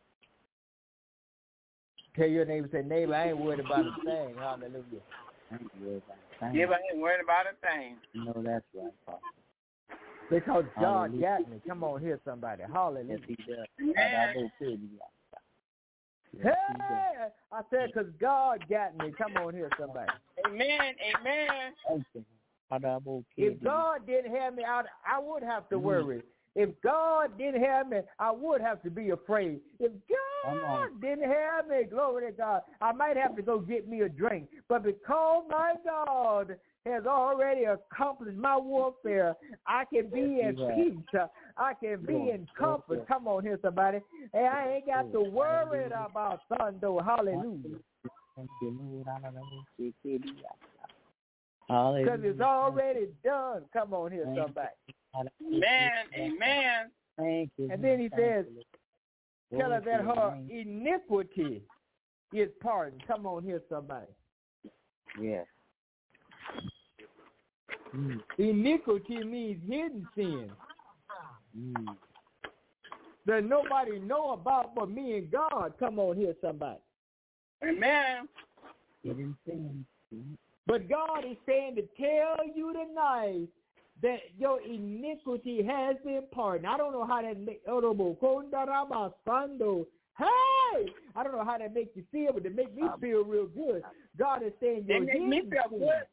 Tell your neighbor, say, neighbor, I ain't worried about a thing. Hallelujah. Thank you, Thank Yeah, you. but I ain't worried about a thing. No, that's right, Pastor. Because God Hallelujah. got me. Come on here, somebody. Hallelujah. Yes, he does. Amen. I will tell you that. Yes, he does. Hey, I said, because God got me. Come on here, somebody. Amen. Amen. Thank you. I will tell you. If God didn't have me out, I would have to worry. If God didn't have me, I would have to be afraid. If God didn't have me, glory to God, I might have to go get me a drink. But because my God has already accomplished my warfare, I can be in peace. I can be in comfort. Come on here, somebody. And I ain't got to worry about thunder. Hallelujah. Because it's already done. Come on here, somebody. Amen. Amen. Thank you. And then he says, tell her that her iniquity is pardoned. Come on here, somebody. Yes. Mm. Iniquity means hidden sin. Mm. That nobody know about but me and God. Come on here, somebody. Amen. Hidden sin. But God is saying to tell you tonight that your iniquity has been pardoned. I don't know how that makes Hey! I don't know how that makes you feel, but it makes me feel real good. God is saying your It makes me feel good.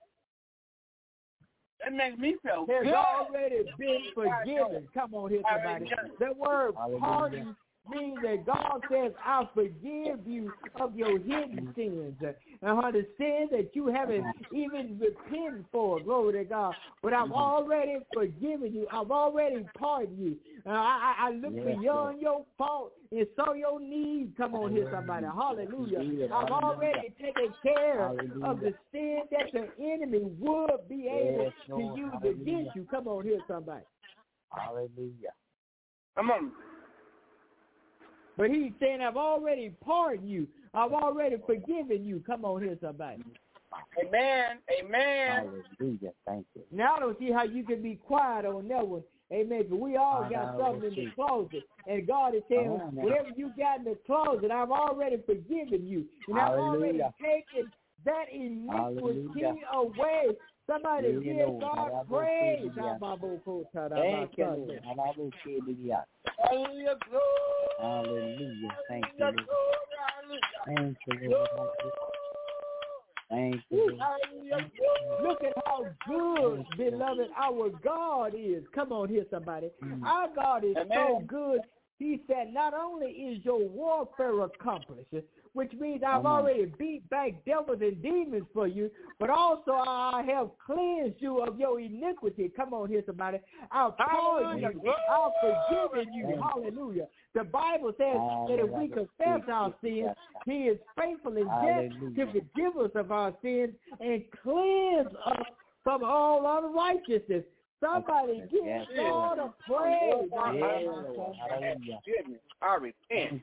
It makes me feel has good. already been forgiven. Come on here, somebody. That word pardon means that God says, I forgive you of your hidden sins and of the sins that you haven't even repented for. Glory to God. But I've already forgiven you. I've already pardoned you. Uh, I, I, I look yes, beyond Lord. Your fault and saw your needs. Come on here, somebody. Hallelujah. I've already taken care Hallelujah. Of the sin that the enemy would be able yes, to Lord. Use Hallelujah. Against you. Come on here, somebody. Hallelujah. Come on. But he's saying, I've already pardoned you. I've already forgiven you. Come on here, somebody. Amen. Amen. Hallelujah. Thank you. Now I don't see how you can be quiet on that one. Amen. But we all got something in the closet. And God is saying, oh, whatever you got in the closet, I've already forgiven you. And Hallelujah. I've already taken that iniquity Hallelujah. Away. Somebody you give God praise. Thank you, Lord. Hallelujah. Hallelujah. Thank you, Lord. Thank you, Lord. Thank you, Lord. Look at how good, beloved, our God is. Come on here, somebody. Mm. Our God is Amen. So good. He said, not only is your warfare accomplished, which means I've Amen. Already beat back devils and demons for you, but also I have cleansed you of your iniquity. Come on here, somebody. I've pardoned you. I've forgiven you. Amen. Hallelujah. The Bible says Hallelujah. That if we confess our sins, He is faithful and just to forgive us of our sins and cleanse us from all unrighteousness. Somebody give yes, God a praise. Hallelujah. I repent.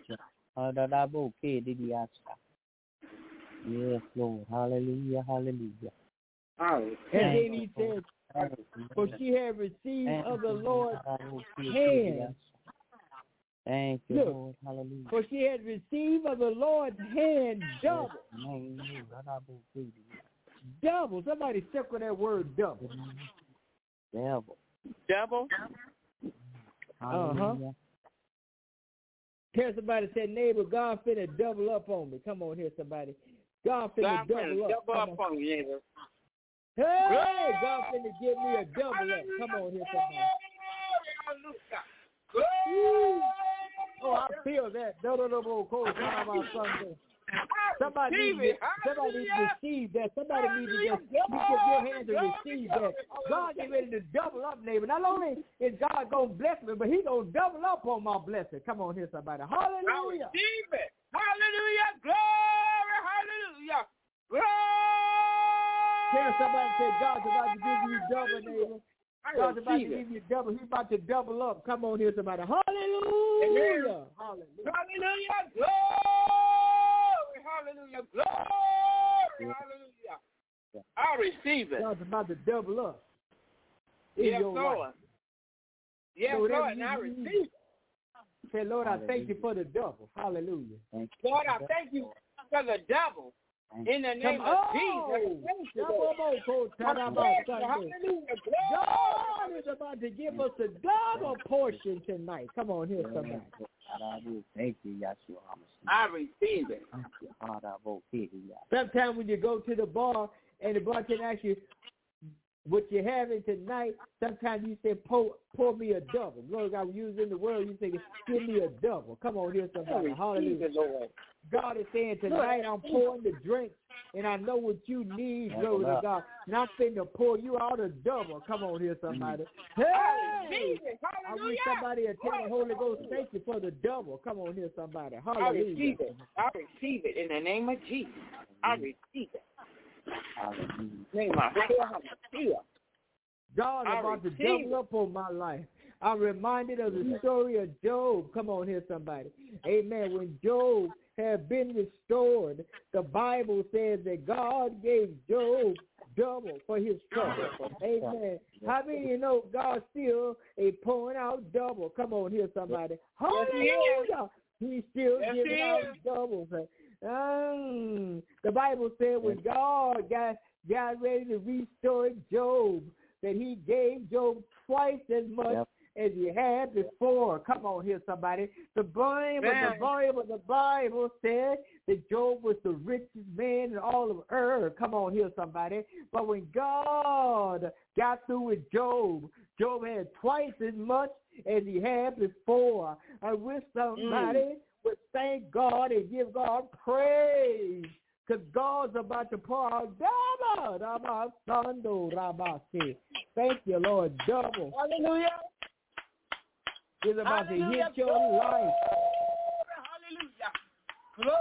Yes, Lord. Hallelujah. Hallelujah. And then he said, for she had received of the Lord's hand. Thank you, Look, Lord. Hallelujah. For she had received of the Lord's hand double. Double. Somebody circle that word double. Double. Double? Uh-huh. Tell somebody, say, neighbor, God finna double up on me. Come on here, somebody. God finna God double finna up. double up on you, neighbor. Hey, God finna give me a double up. Come on here, somebody. Oh, I feel that. No, no, no, no, cold. Somebody needs to, somebody needs to receive that. Somebody needs to just give your hand to receive that. God get ready to double up, neighbor. Not only is God going to bless me, but He going to double up on my blessing. Come on here, somebody. Hallelujah. Receive it. Hallelujah. Glory. Hallelujah. Glory. Tell somebody, say, God's about to give you double, neighbor. God's about to give you double. He's about to double up. Come on here, somebody. Hallelujah. Hallelujah. Hallelujah. Glory. Hallelujah. Glory. Hallelujah. I receive it. God's about to double up. Yes, Lord. Yes, so Lord, and I receive it. Say, Lord, I thank you for the double. Hallelujah. Lord, I thank you for the double. In the name Come of on. Jesus. God is about to give us a double portion tonight. Come on here, somebody. Thank you, Yeshua. I receive it. Sometimes when you go to the bar and the bartender asks you, what you're having tonight, sometimes you say, pour, pour me a double. Lord God, we use in the world, you say, give me a double. Come on here, somebody. Hallelujah. God is saying, tonight I'm pouring the drink, and I know what you need, glory to God. And I'm finna pour you out a double. Come on here, somebody. Hey! I wish somebody would tell the Holy Ghost, thank you for the double. Come on here, somebody. Hallelujah. I receive it. I receive it in the name of Jesus. I receive it. Name my God is about to double up on my life. I'm reminded of the story of Job. Come on here, somebody. Amen. When Job had been restored, the Bible says that God gave Job double for his trouble. Amen. How many of you know God still is pouring out double? Come on here, somebody. Hallelujah. He's still yes, giving out double. Um, the Bible said when God got, got ready to restore Job, that he gave Job twice as much yep. as he had before. Come on here, somebody. The Bible, the Bible, the Bible said that Job was the richest man in all of earth. Come on here, somebody. But when God got through with Job, Job had twice as much as he had before. I wish somebody mm. would thank God and give God praise, because God's about to pour out double. Thank you, Lord, double. Hallelujah. He's about Hallelujah. to hit your Glory. life. Hallelujah. Glory.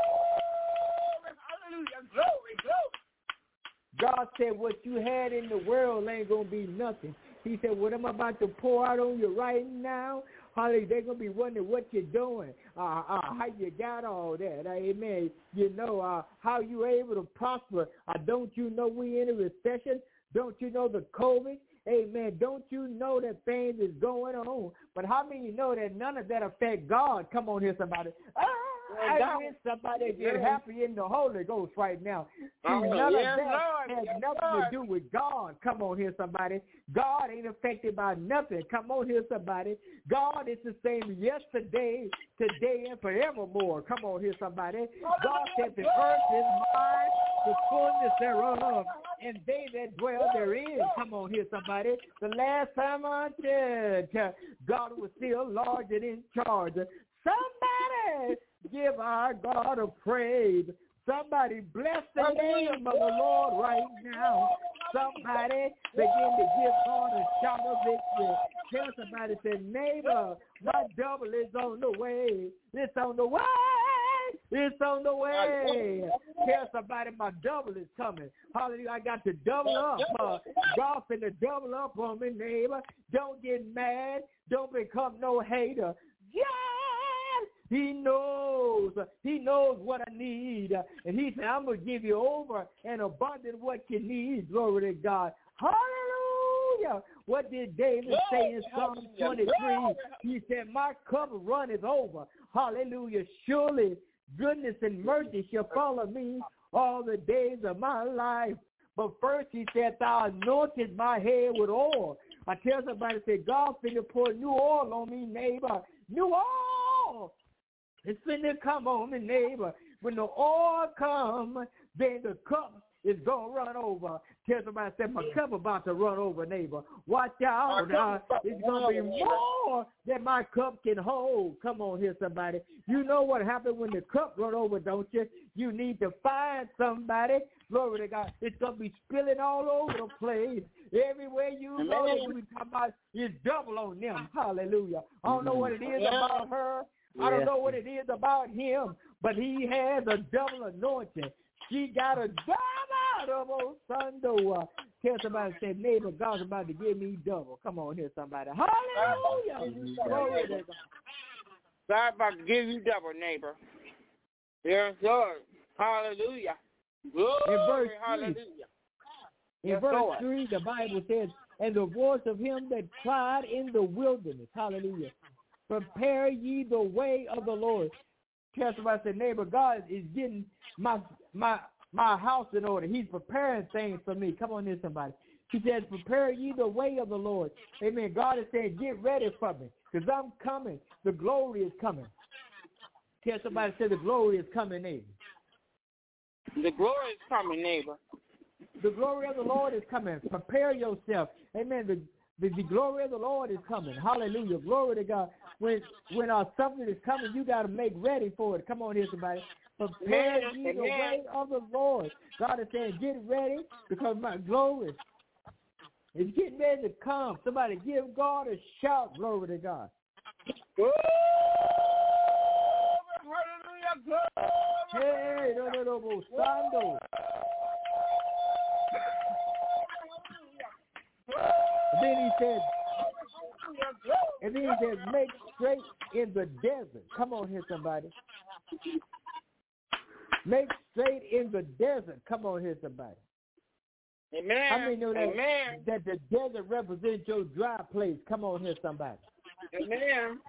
Hallelujah. Glory, glory. God said what you had in the world ain't going to be nothing. He said, what I'm about to pour out on you right now, Holly, they're going to be wondering what you're doing, uh, uh, how you got all that. Amen. You know, uh, how you able to prosper. Uh, don't you know we in a recession? Don't you know the COVID? Amen. Don't you know that things is going on? But how many know that none of that affect God? Come on here, somebody. Ah, I wish somebody get happy in the Holy Ghost right now. See, oh, none yes, of that Lord, has yes, nothing Lord. to do with God. Come on here, somebody. God ain't affected by nothing. Come on here, somebody. God is the same yesterday, today, and forevermore. Come on here, somebody. God said the earth is mine, the fullness thereof, and they that dwell therein. Come on here, somebody. The last time I checked, God was still large and in charge. Somebody give our God a praise. Somebody bless the name of the Lord right now. Somebody begin to give God a shout of victory. Tell somebody, say, neighbor, my double is on the way. It's on the way. It's on the way. Tell somebody my double is coming. Hallelujah. I got to double up. Uh, God finna double up on me, neighbor. Don't get mad. Don't become no hater. Yes! He knows. He knows what I need. And he said, I'm going to give you over and abundant what you need. Glory to God. Hallelujah. What did David say in Psalm twenty-three? He said, my cup runneth over. Hallelujah. Surely goodness and mercy shall follow me all the days of my life. But first he said, thou anointed my head with oil. I tell somebody, say, God finna pour new oil on me, neighbor. New oil. It's finna come on me, neighbor. When the oil come, then the cup is going to run over. Tell somebody, say, my cup about to run over, neighbor. Watch out. Uh, it's going to be more than my cup can hold. Come on here, somebody. You know what happened when the cup run over, don't you? You need to find somebody. Glory to God. It's going to be spilling all over the place. Everywhere you go, that we talk about is double on them. Hallelujah. I don't know what it is about her. I don't know what it is about him, but he has a double anointing. She got a double Sunday. Tell somebody, say, neighbor, God's about to give me double. Come on here, somebody. Hallelujah. Glory to God. God's about to give you double, neighbor. Yes, Lord. Hallelujah. Glory. In verse hallelujah. In yes, verse Lord. three, the Bible says, and the voice of him that cried in the wilderness, hallelujah, prepare ye the way of the Lord. Tell somebody, say, neighbor, God is getting my my my house in order. He's preparing things for me. Come on here, somebody. He says, prepare ye the way of the Lord. Amen. God is saying, get ready for me, because I'm coming. The glory is coming. Tell somebody, say, the glory is coming, neighbor. The glory is coming, neighbor. The glory of the Lord is coming. Prepare yourself. Amen. The, the, the glory of the Lord is coming. Hallelujah. Glory to God. When when our something is coming, you got to make ready for it. Come on here, somebody. Prepare Amen. ye the Amen. way of the Lord. God is saying, get ready because my glory is getting ready to come. Somebody give God a shout. Glory to God. Glory, hallelujah, glory. Hey, no, no, no, no, Sando. And then he said, and then he said, make straight in the desert. Come on here, somebody. Make straight in the desert. Come on here, somebody. Amen. How many know that, Amen. that the desert represents your dry place? Come on here, somebody. Amen.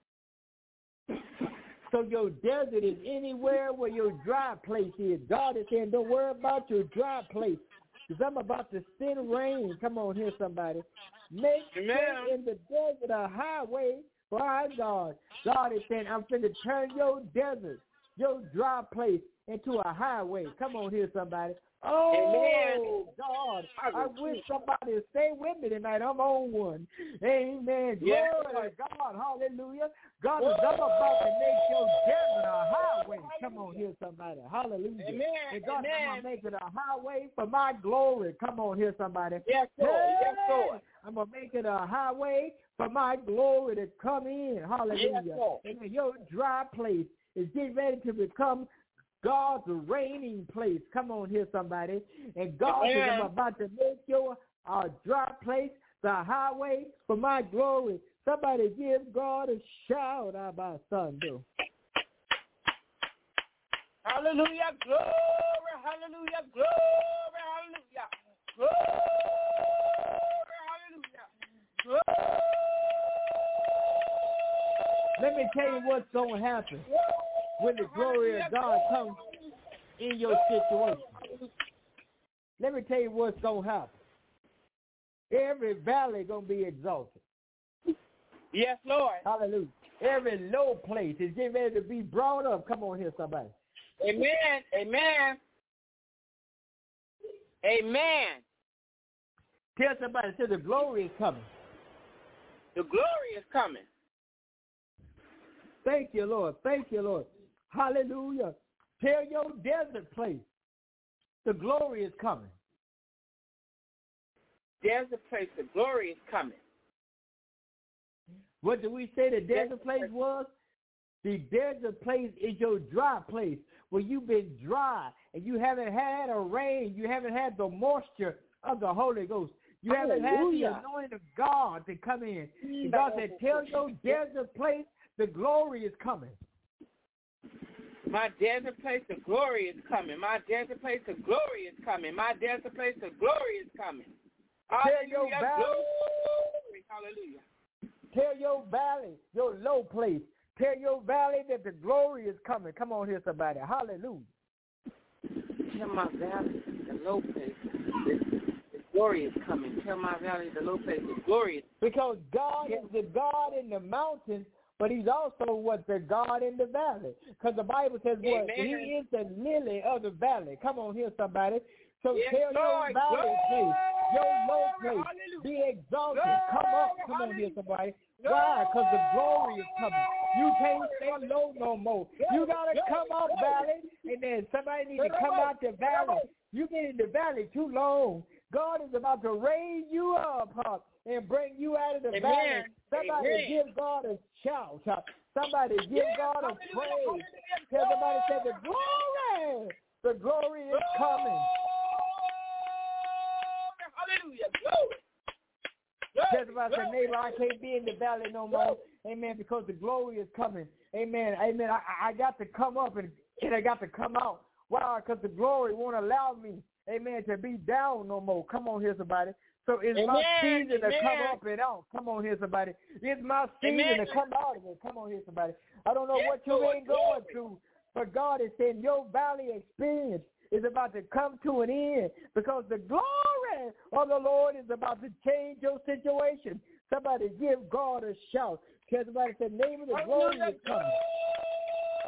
So your desert is anywhere where your dry place is. God is saying, don't worry about your dry place, because I'm about to send rain. Come on here, somebody. Make Amen. straight in the desert a highway for our God. God is saying, I'm going to turn your desert, your dry place, into a highway. Come on here, somebody. Oh, Amen. God, I wish somebody would stay with me tonight. I'm on one. Amen. Yes. Glory to God. Hallelujah. God is I'm about to make your desert a highway. Come on here, somebody. Hallelujah. Amen. And God, Amen. I'm going to make it a highway for my glory. Come on here, somebody. Yes, Lord. Yes, Lord. I'm going to make it a highway for my glory to come in. Hallelujah. Yes, Lord. And your dry place is getting ready to become God's reigning place. Come on here, somebody. And God Amen. is about to make your uh, dry place the highway for my glory. Somebody give God a shout about Sunday. Hallelujah, glory, hallelujah, glory, hallelujah, glory, hallelujah, glory. Let me tell you what's going to happen when the glory of God comes in your situation. Let me tell you what's going to happen. Every valley going to be exalted. Yes, Lord. Hallelujah. Every low place is getting ready to be brought up. Come on here, somebody. Amen, amen, amen. Tell somebody, say the glory is coming. The glory is coming. Thank you, Lord. Thank you, Lord. Hallelujah. Tell your desert place, the glory is coming. There's a place, the glory is coming. What did we say the desert place was? The desert place is your dry place where you've been dry and you haven't had a rain. You haven't had the moisture of the Holy Ghost. You haven't had the anointing of God to come in. And God said, tell your desert place the glory is coming. My desert place, the glory is coming. My desert place, the glory is coming. My desert place, the glory is coming. Tell your Hallelujah, valley, glory, hallelujah. tell your valley, your low place. Tell your valley that the glory is coming. Come on here, somebody. Hallelujah. Tell my valley, the low place, the, the glory is coming. Tell my valley, the low place, the glory is coming. Because God is the God in the mountains, but he's also what the God in the valley. Because the Bible says what? Amen. He is the lily of the valley. Come on here, somebody. So Yes, tell Lord. your valley Glory, place, your low place, hallelujah. be exalted. Glory, Come up. Come on here, somebody. Why? Because the glory is coming. You can't stay low no more. You got to come up, valley, and then somebody need to come out the valley. You been in the valley too long. God is about to raise you up huh, and bring you out of the Amen. valley. Somebody Amen. give God a shout. huh? Somebody give God a praise. Tell somebody, say, the glory, the glory is coming. Hallelujah, glory. Tell somebody, say, neighbor, I can't be in the valley no more. Amen, because the glory is coming. Amen, amen. I, I got to come up and, and I got to come out. Why? Because the glory won't allow me, amen, to be down no more. Come on here, somebody. So it's Amen. my season to Amen. come up and out. Come on here, somebody. It's my season Amen. to come out of it. Come on here, somebody. I don't know Yes, what you Lord. ain't going through, but God is saying your valley experience is about to come to an end because the glory of the Lord is about to change your situation. Somebody give God a shout. Tell somebody, say, name of the glory is coming.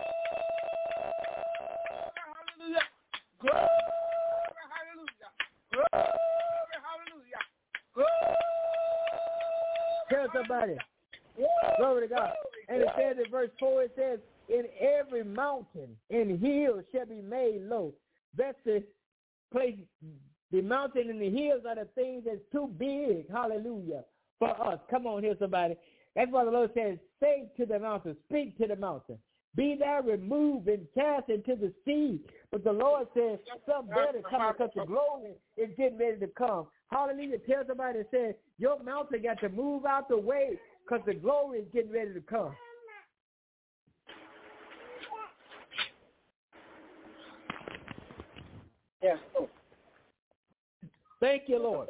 Hallelujah. Glory, hallelujah. somebody. Glory to God. And it says in verse four, it says, in every mountain and hill shall be made low. That's the place. The mountain and the hills are the things that's too big, hallelujah, for us. Come on here, somebody. That's why the Lord says, say to the mountain, speak to the mountain. Be thou removed and cast into the sea. But the Lord says, something better coming because the glory is getting ready to come. Hallelujah. Tell somebody that says, your mountain got to move out the way because the glory is getting ready to come. Yes. Thank you, Lord.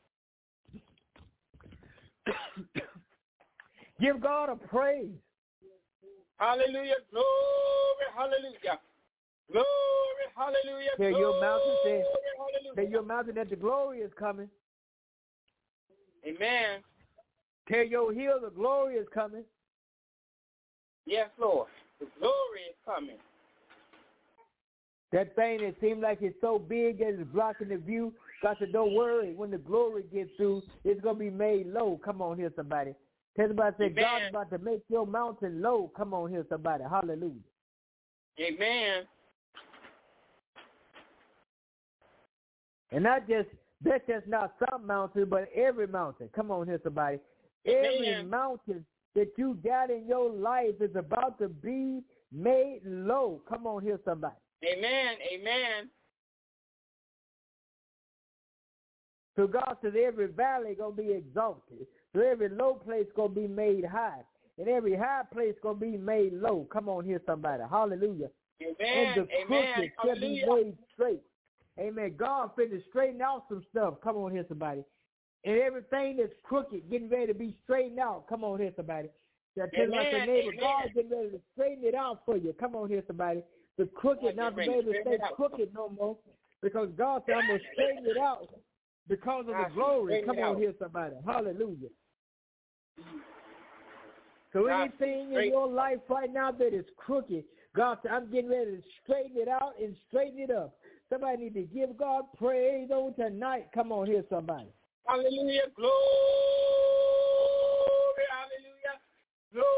Give God a praise. Hallelujah. Glory. Hallelujah. Glory. Hallelujah. Tell your mountain, say, hallelujah. tell your mountain that the glory is coming. Amen. Tell your hill the glory is coming. Yes, Lord. The glory is coming. That thing that seems like it's so big that it's blocking the view, God said, don't worry. When the glory gets through, it's going to be made low. Come on here, somebody. Tell somebody, say, God's about to make your mountain low. Come on here, somebody. Hallelujah. Amen. And not just, that's just not some mountain, but every mountain. Come on here, somebody. Every Amen. mountain that you got in your life is about to be made low. Come on here, somebody. Amen. Amen. So God says every valley going to be exalted. So every low place going to be made high. And every high place going to be made low. Come on here, somebody. Hallelujah. Amen. And the Amen. crooked shall be made straight. Amen. God finna straighten out some stuff. Come on here, somebody. And everything that's crooked getting ready to be straightened out. Come on here, somebody. I tell my neighbor, God getting ready to straighten it out for you. Come on here, somebody. The crooked not to be able to stay crooked no more. Because God said, I'm going to straighten it out because of the glory. Come on here, somebody. Hallelujah. So anything in your life right now that is crooked, God said, I'm getting ready to straighten it out and straighten it up. Somebody need to give God praise on tonight. Come on here, somebody. Hallelujah. Glory. Hallelujah. Glory.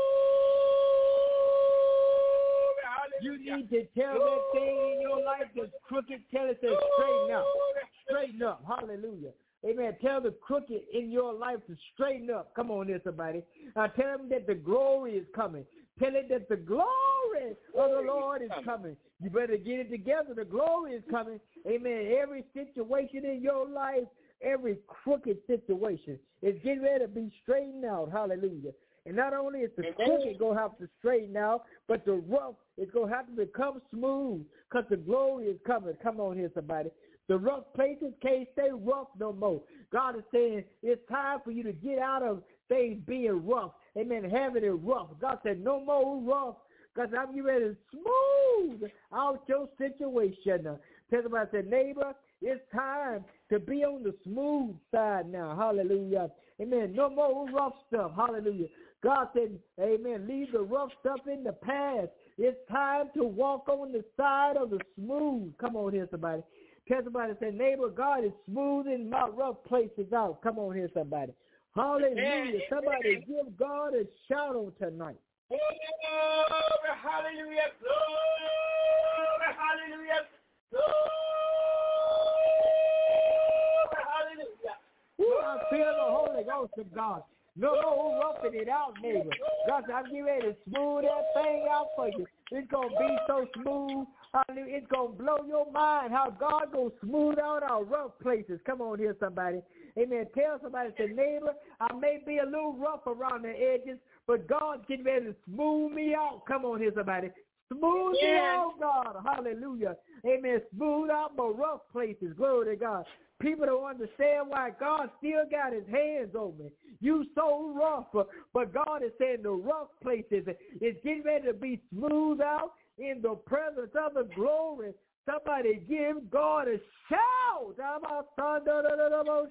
Hallelujah. You need to tell Glory. That thing in your life that's crooked, tell it to straighten up. Straighten up. Hallelujah. Amen. Tell the crooked in your life to straighten up. Come on here, somebody. Now tell them that the glory is coming. Tell it that the glory of the Lord is coming. You better get it together. The glory is coming. Amen. Every situation in your life, every crooked situation is getting ready to be straightened out. Hallelujah. And not only is the crooked going to have to straighten out, but the rough is going to have to become smooth because the glory is coming. Come on here, somebody. The rough places can't stay rough no more. God is saying it's time for you to get out of things being rough. Amen. Having it rough. God said no more rough because I'm getting ready to smooth out your situation. Tell somebody, say, neighbor, it's time to be on the smooth side now. Hallelujah. Amen. No more rough stuff. Hallelujah. God said, amen, leave the rough stuff in the past. It's time to walk on the side of the smooth. Come on here, somebody. Tell somebody, say, neighbor, God is smoothing my rough places out. Come on here, somebody. Hallelujah. Amen. Somebody give God a shout on tonight. Glory, hallelujah. Glory, hallelujah. Glory, hallelujah. Ooh, I feel the Holy Ghost of God. No, no, roughing it out, neighbor. God said, I'm getting ready to smooth that thing out for you. It's going to be so smooth. Hallelujah. It's going to blow your mind how God going to smooth out our rough places. Come on here, somebody. Amen. Tell somebody, say, neighbor, I may be a little rough around the edges, but God's getting ready to smooth me out. Come on here, somebody. Smooth me out, God. Hallelujah. Amen. Smooth out my rough places. Glory to God. People don't understand why God still got his hands on me. You so rough, but God is saying the rough places is getting ready to be smoothed out in the presence of the glory. Somebody give God a shout. Hallelujah.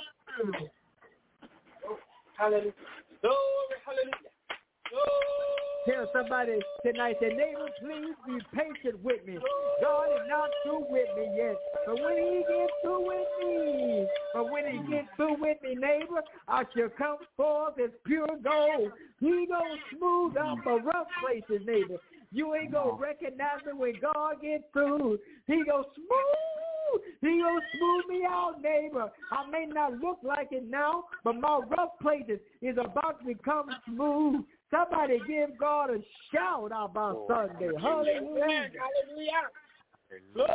Hallelujah. Glory, hallelujah. Glory. Tell somebody tonight, say, neighbor, please be patient with me. God is not through with me yet. But when he gets through with me, but when he gets through with me, neighbor, I shall come forth as pure gold. He gonna smooth out the rough places, neighbor. You ain't gonna recognize it when God gets through. He gonna smooth. He gonna smooth me out, neighbor. I may not look like it now, but my rough places is about to become smooth. Somebody give God a shout out about Sunday. Hallelujah. Hallelujah. Glory.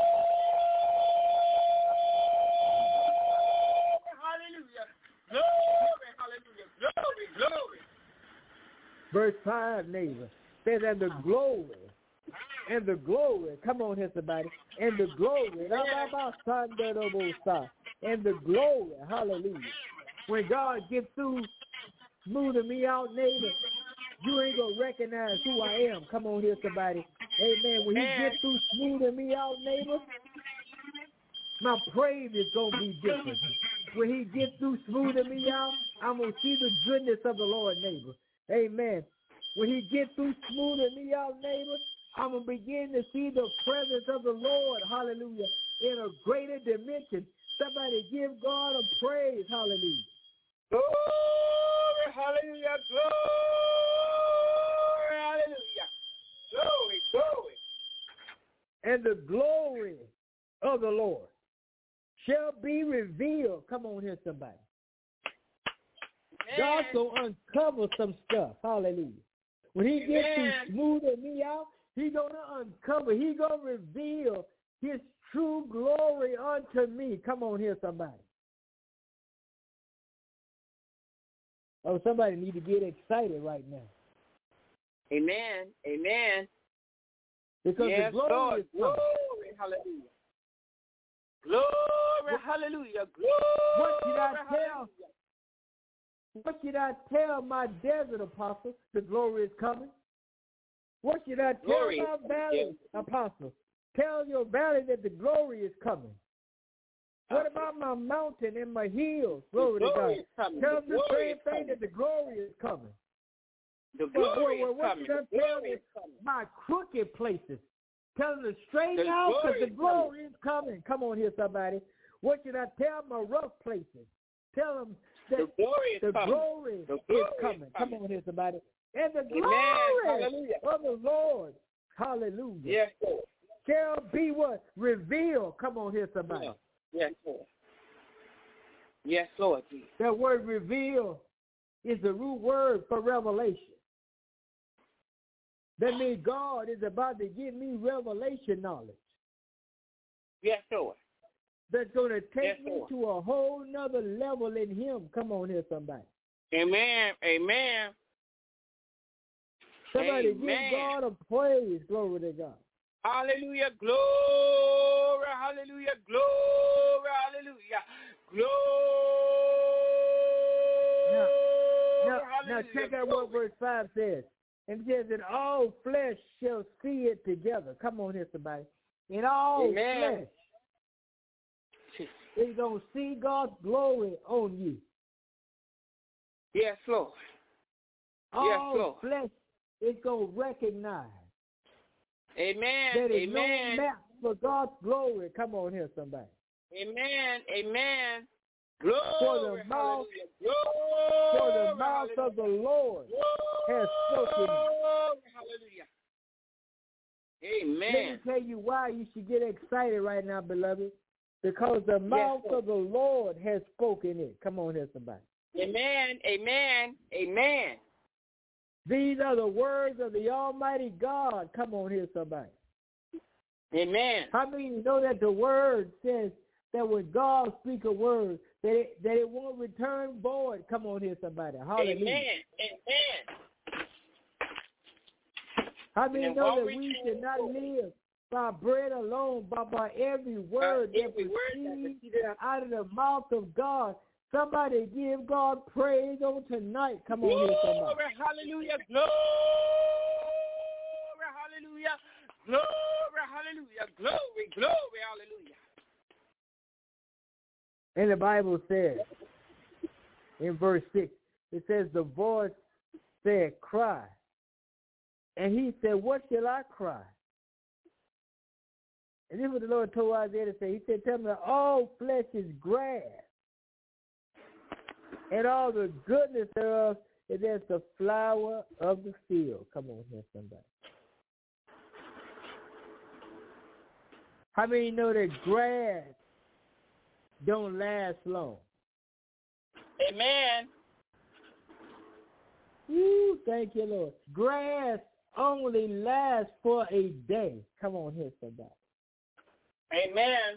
Hallelujah. Glory. Hallelujah. Glory. Glory. Verse five, neighbor, says, and the glory, and the glory, come on here, somebody, and the glory, and the glory, hallelujah. When God gets through smoothing me out, neighbor, you ain't going to recognize who I am. Come on here, somebody. Amen. When he gets through smoothing me out, neighbor, my praise is going to be different. When he gets through smoothing me out, I'm going to see the goodness of the Lord, neighbor. Amen. When he gets through smoothing me out, neighbor, I'm going to begin to see the presence of the Lord, hallelujah, in a greater dimension. Somebody give God a praise, hallelujah. Glory, hallelujah, glory, hallelujah, glory, glory. And the glory of the Lord shall be revealed. Come on here, somebody. God's going to uncover some stuff. Hallelujah. When he gets to smoothing me out, he's going to uncover. He's going to reveal his true glory unto me. Come on here, somebody. Oh, somebody need to get excited right now. Amen. Amen. Because yes, the glory Lord. is coming. Glory, hallelujah. Glory, hallelujah. Glory, what should I tell? hallelujah. What should I tell my desert apostle? The glory is coming. What should I tell glory. my valley apostle? Tell your valley that the glory is coming. What about my mountain and my hills? Glory, glory to God. Tell them the same thing that the glory is coming. The glory well, well, is what coming. should I The tell glory is coming. my crooked places? Tell them to straighten The out because glory the is glory is coming. Come on here, somebody. What should I tell my rough places? Tell them that the glory is the coming. glory, the is, glory coming. is coming. Come on here, somebody. And the Amen. glory Hallelujah. of the Lord, hallelujah, yes, Lord. shall be what? Revealed. Come on here, somebody. Yes, Lord. Yes, Lord. Jesus. That word reveal is the root word for revelation. That means God is about to give me revelation knowledge. Yes, Lord. That's going to take yes, me Lord. to a whole nother level in him. Come on here, somebody. Amen. Amen. Somebody Amen. give God a praise. Glory to God. Hallelujah. Glory. Hallelujah. Glory. Hallelujah. Glory. Now, now, hallelujah. now check out what verse five says. And it says, and all flesh shall see it together. Come on here, somebody. In all Amen. flesh, they're going to see God's glory on you. Yes, Lord. All yes, Lord. flesh is going to recognize Amen. that is Amen. no match for God's glory. Come on here, somebody. Amen. Amen. Glory. For the mouth, Glory. for the mouth hallelujah. of the Lord has spoken. Hallelujah. Amen. Let me tell you why you should get excited right now, beloved. Because the mouth yes, of the Lord has spoken it. Come on here, somebody. Amen. Amen. Amen. These are the words of the Almighty God. Come on here, somebody. Amen. How many of you know that the word says that when God speaks a word, that it, that it won't return void? Come on here, somebody. Hallelujah. Amen. Amen. How many And know that we we should not live by bread alone, but by every word uh, that every proceeds out of the mouth of God? Somebody give God praise on tonight. Come on glory, here, somebody. Hallelujah. Glory. Hallelujah. Glory. Hallelujah. Glory. Glory. Hallelujah. And the Bible says in verse six, it says the voice said, cry. And he said, what shall I cry? And this is what the Lord told Isaiah to say. He said, tell me that all flesh is grass, and all the goodness thereof is as the flower of the field. Come on here, somebody. How many know that grass don't last long? Amen. Woo, thank you, Lord. Grass only lasts for a day. Come on here, somebody. Amen.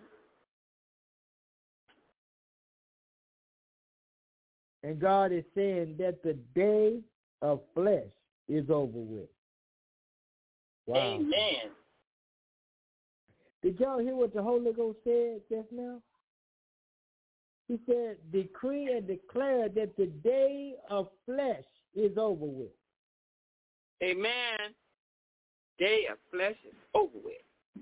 And God is saying that the day of flesh is over with. Wow. Amen. Did y'all hear what the Holy Ghost said just now? He said, decree and declare that the day of flesh is over with. Amen. Day of flesh is over with.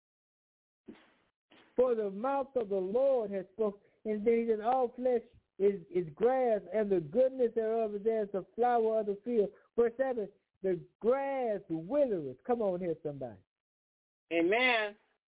For the mouth of the Lord has spoken. And then he said, all flesh is, is grass, and the goodness thereof is as the flower of the field. Verse seven, the grass withereth. Come on here, somebody. Amen.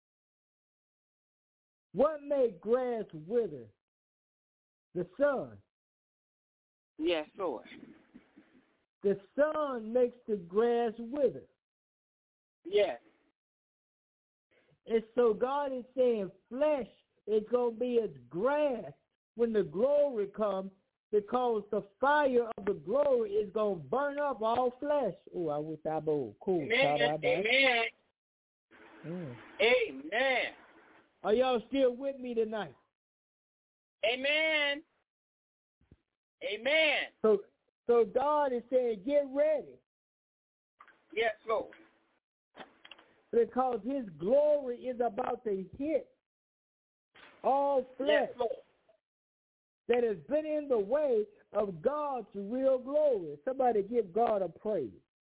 What made grass wither? The sun. Yes, Lord. The sun makes the grass wither. Yes. And so God is saying flesh is going to be as grass when the glory comes, because the fire of the glory is going to burn up all flesh. Oh, I wish I would. Cool. Amen. Amen. Mm. Amen. Are y'all still with me tonight? Amen. Amen. So, so God is saying, get ready. Yes, Lord. Because his glory is about to hit all flesh Yes, Lord. that has been in the way of God's real glory. Somebody give God a praise.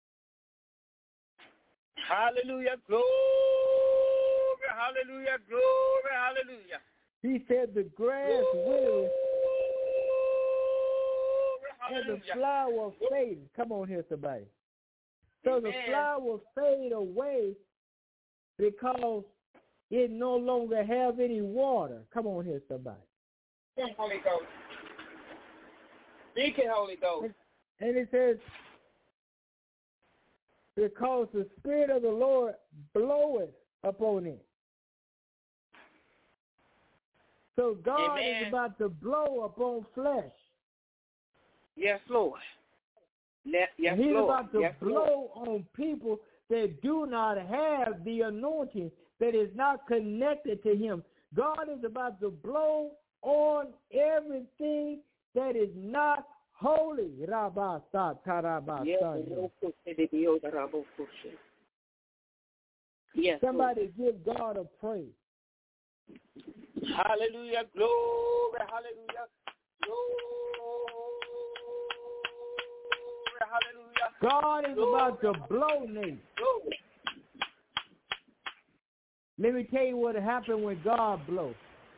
Hallelujah. Glory. Hallelujah. Glory. Hallelujah. He said the grass withers and the flower fades. Come on here, somebody. So Amen. the flower fade away because it no longer have any water. Come on here, somebody. Come, Holy Ghost. Speak it, Holy Ghost. And it says, because the Spirit of the Lord bloweth upon it. So God Amen. is about to blow upon flesh. Yes, Lord. Let, yes, and he's Lord. about to yes, blow Lord. on people that do not have the anointing, that is not connected to him. God is about to blow on everything that is not holy. Yes, Somebody Lord. Give God a praise. Hallelujah. Glory. Hallelujah. Glory. Hallelujah. God is Glory. about to blow me. Glory. Let me tell you what happened when God blows.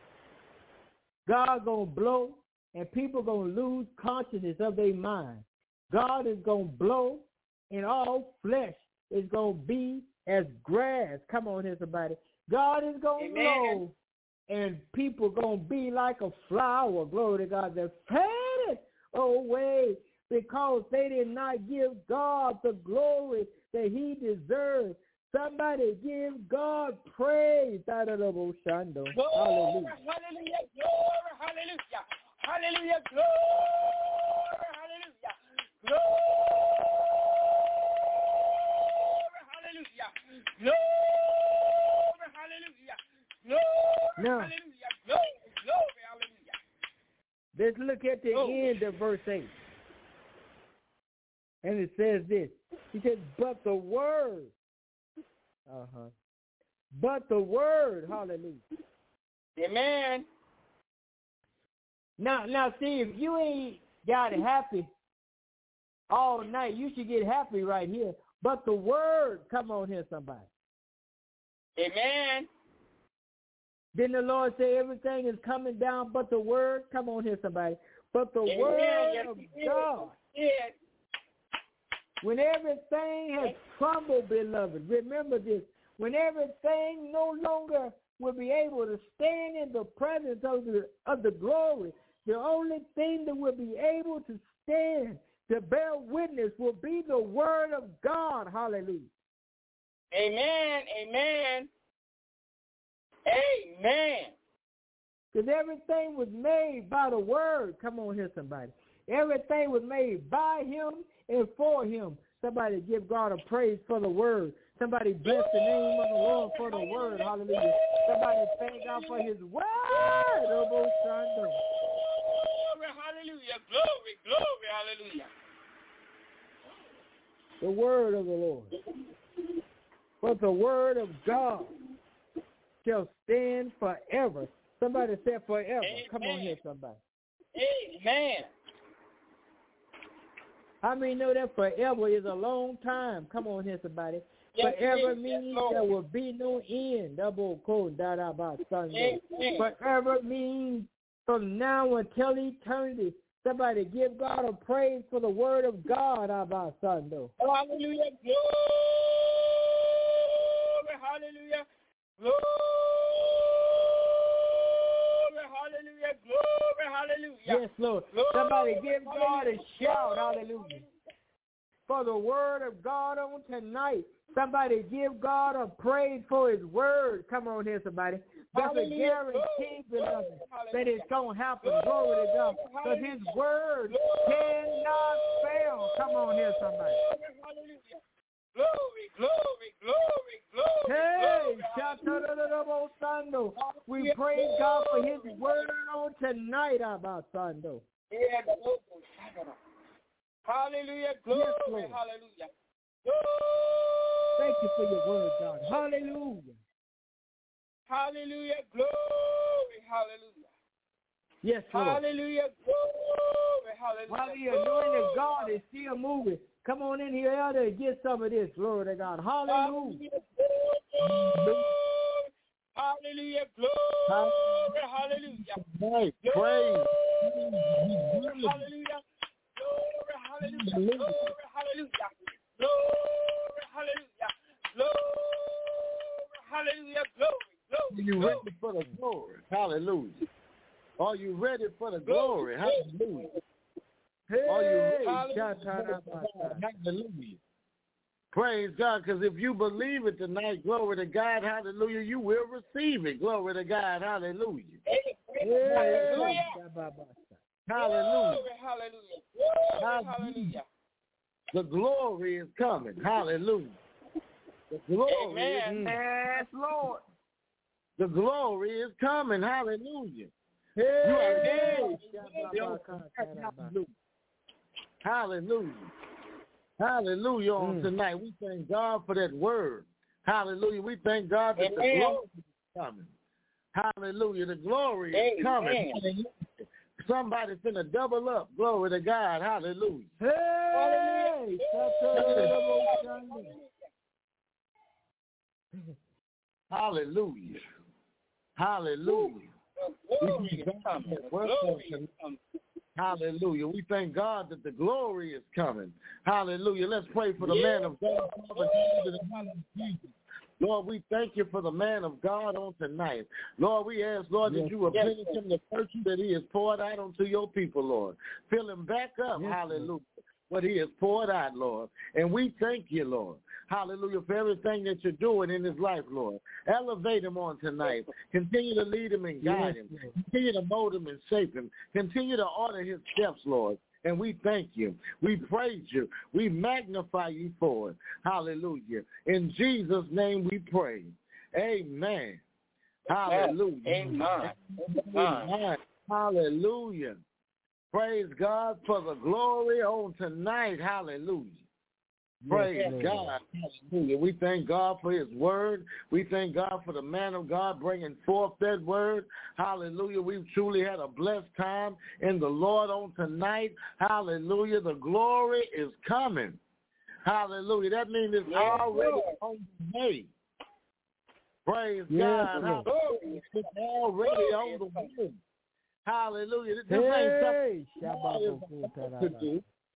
God gonna blow, and people gonna lose consciousness of their mind. God is gonna blow, and all flesh is gonna be as grass. Come on here, somebody. God is gonna Amen. blow, and people gonna be like a flower. Glory to God. That faded away because they did not give God the glory that he deserves. Somebody give God praise. Hallelujah. Glory, hallelujah, glory, hallelujah, hallelujah, glory, hallelujah, glory, hallelujah, glory, hallelujah, glory, Now, hallelujah, glory, glory, hallelujah. Let's look at the Glory. end of verse eight. And it says this. He says, but the word. Uh-huh. But the word, hallelujah. Amen. Now, now, see, if you ain't got happy all night, you should get happy right here. But the word, come on here, somebody. Amen. Didn't the Lord say everything is coming down but the word? Come on here, somebody. But the Amen. word Yes, of he did. God. Yes. when everything has crumbled, beloved, remember this. When everything no longer will be able to stand in the presence of the, of the glory, the only thing that will be able to stand, to bear witness, will be the word of God. Hallelujah. Amen. Amen. Amen. Because everything was made by the word. Come on here, somebody. Everything was made by him and for him. Somebody give God a praise for the word. Somebody bless the name of the Lord for the word. Hallelujah. Somebody thank God for his word. Glory, hallelujah. Glory, glory, hallelujah. The word of the Lord. But the word of God shall stand forever. Somebody said forever. Amen. Come on here, somebody. Amen. How many know that forever is a long time? Come on here, somebody. Yes, Forever yes, means yes, there will be no end. Double code, da da ba Sunday. Amen. Forever means from now until eternity. Somebody give God a praise for the word of God about Sunday. Hallelujah. Glory, hallelujah. Glory, hallelujah. Glory, hallelujah. Yes, Lord. Glory, Somebody give God a hallelujah. shout. Hallelujah. For the word of God on tonight. Somebody give God a praise for his word. Come on here, somebody. That's a guarantee, beloved, that it's going to happen. Glory to God. Because his word cannot fail. Come on here, somebody. Glory, glory, glory, glory. Hey, glory, Sando. We praise God for his word on tonight about Sando. Hallelujah, glory, Yes, Lord. hallelujah. Thank you for your word, God. Hallelujah. Hallelujah, glory, hallelujah. Yes, Lord. Hallelujah, glory, hallelujah. While the anointing of God is still moving, come on in here, Elder, and get some of this. Glory to God. Hallelujah. Hallelujah, glory, hallelujah. Right. Praise. Hallelujah, glory, hallelujah, glory, hallelujah. Glory, hallelujah. Glory, hallelujah. Glory, glory. Are you ready for the glory? Hallelujah. Are you ready for the glory? Hallelujah. Hey, Are you ready? hallelujah. Hallelujah. Praise God, because if you believe it tonight, glory to God, hallelujah, you will receive it. Glory to God, hallelujah. Hey, Hallelujah. hallelujah. Hallelujah. Glory, hallelujah. Glory, hallelujah. The glory is coming. Hallelujah. The glory Amen. is Yes, Lord. The glory is coming. Hallelujah. Hey. Hallelujah. Hallelujah. Hallelujah on Mm. tonight. We thank God for that word. Hallelujah. We thank God that the Amen. glory is coming. Hallelujah. The glory is Amen. coming. Hallelujah. Somebody's finna double up. Glory to God. Hallelujah. Hey! Hallelujah. Hallelujah. Glory is coming. Glory is coming. Hallelujah. We thank God that the glory is coming. Hallelujah. Let's pray for the man of God. Father, in the name of Jesus. Lord, we thank you for the man of God on tonight. Lord, we ask, Lord, Yes, that you replenish him the virtue that he has poured out onto your people, Lord. Fill him back up, Yes, hallelujah, what he has poured out, Lord. And we thank you, Lord. Hallelujah, for everything that you're doing in his life, Lord. Elevate him on tonight. Continue to lead him and guide Yes, him. Lord. Continue to mold him and shape him. Continue to order his steps, Lord. And we thank you. We praise you. We magnify you for it. Hallelujah. In Jesus' name we pray. Amen. Hallelujah. Amen. Amen. Hallelujah. Praise God for the glory on tonight. Hallelujah. Praise Lord. God. Hallelujah. We thank God for his word. We thank God for the man of God bringing forth that word. Hallelujah. We've truly had a blessed time in the Lord on tonight. Hallelujah. The glory is coming. Hallelujah. That means it's Yes, already Lord. on the way. Praise Yes, God. Lord. Hallelujah. It's already on the way. Hallelujah. This ain't Hey! something God is about to do.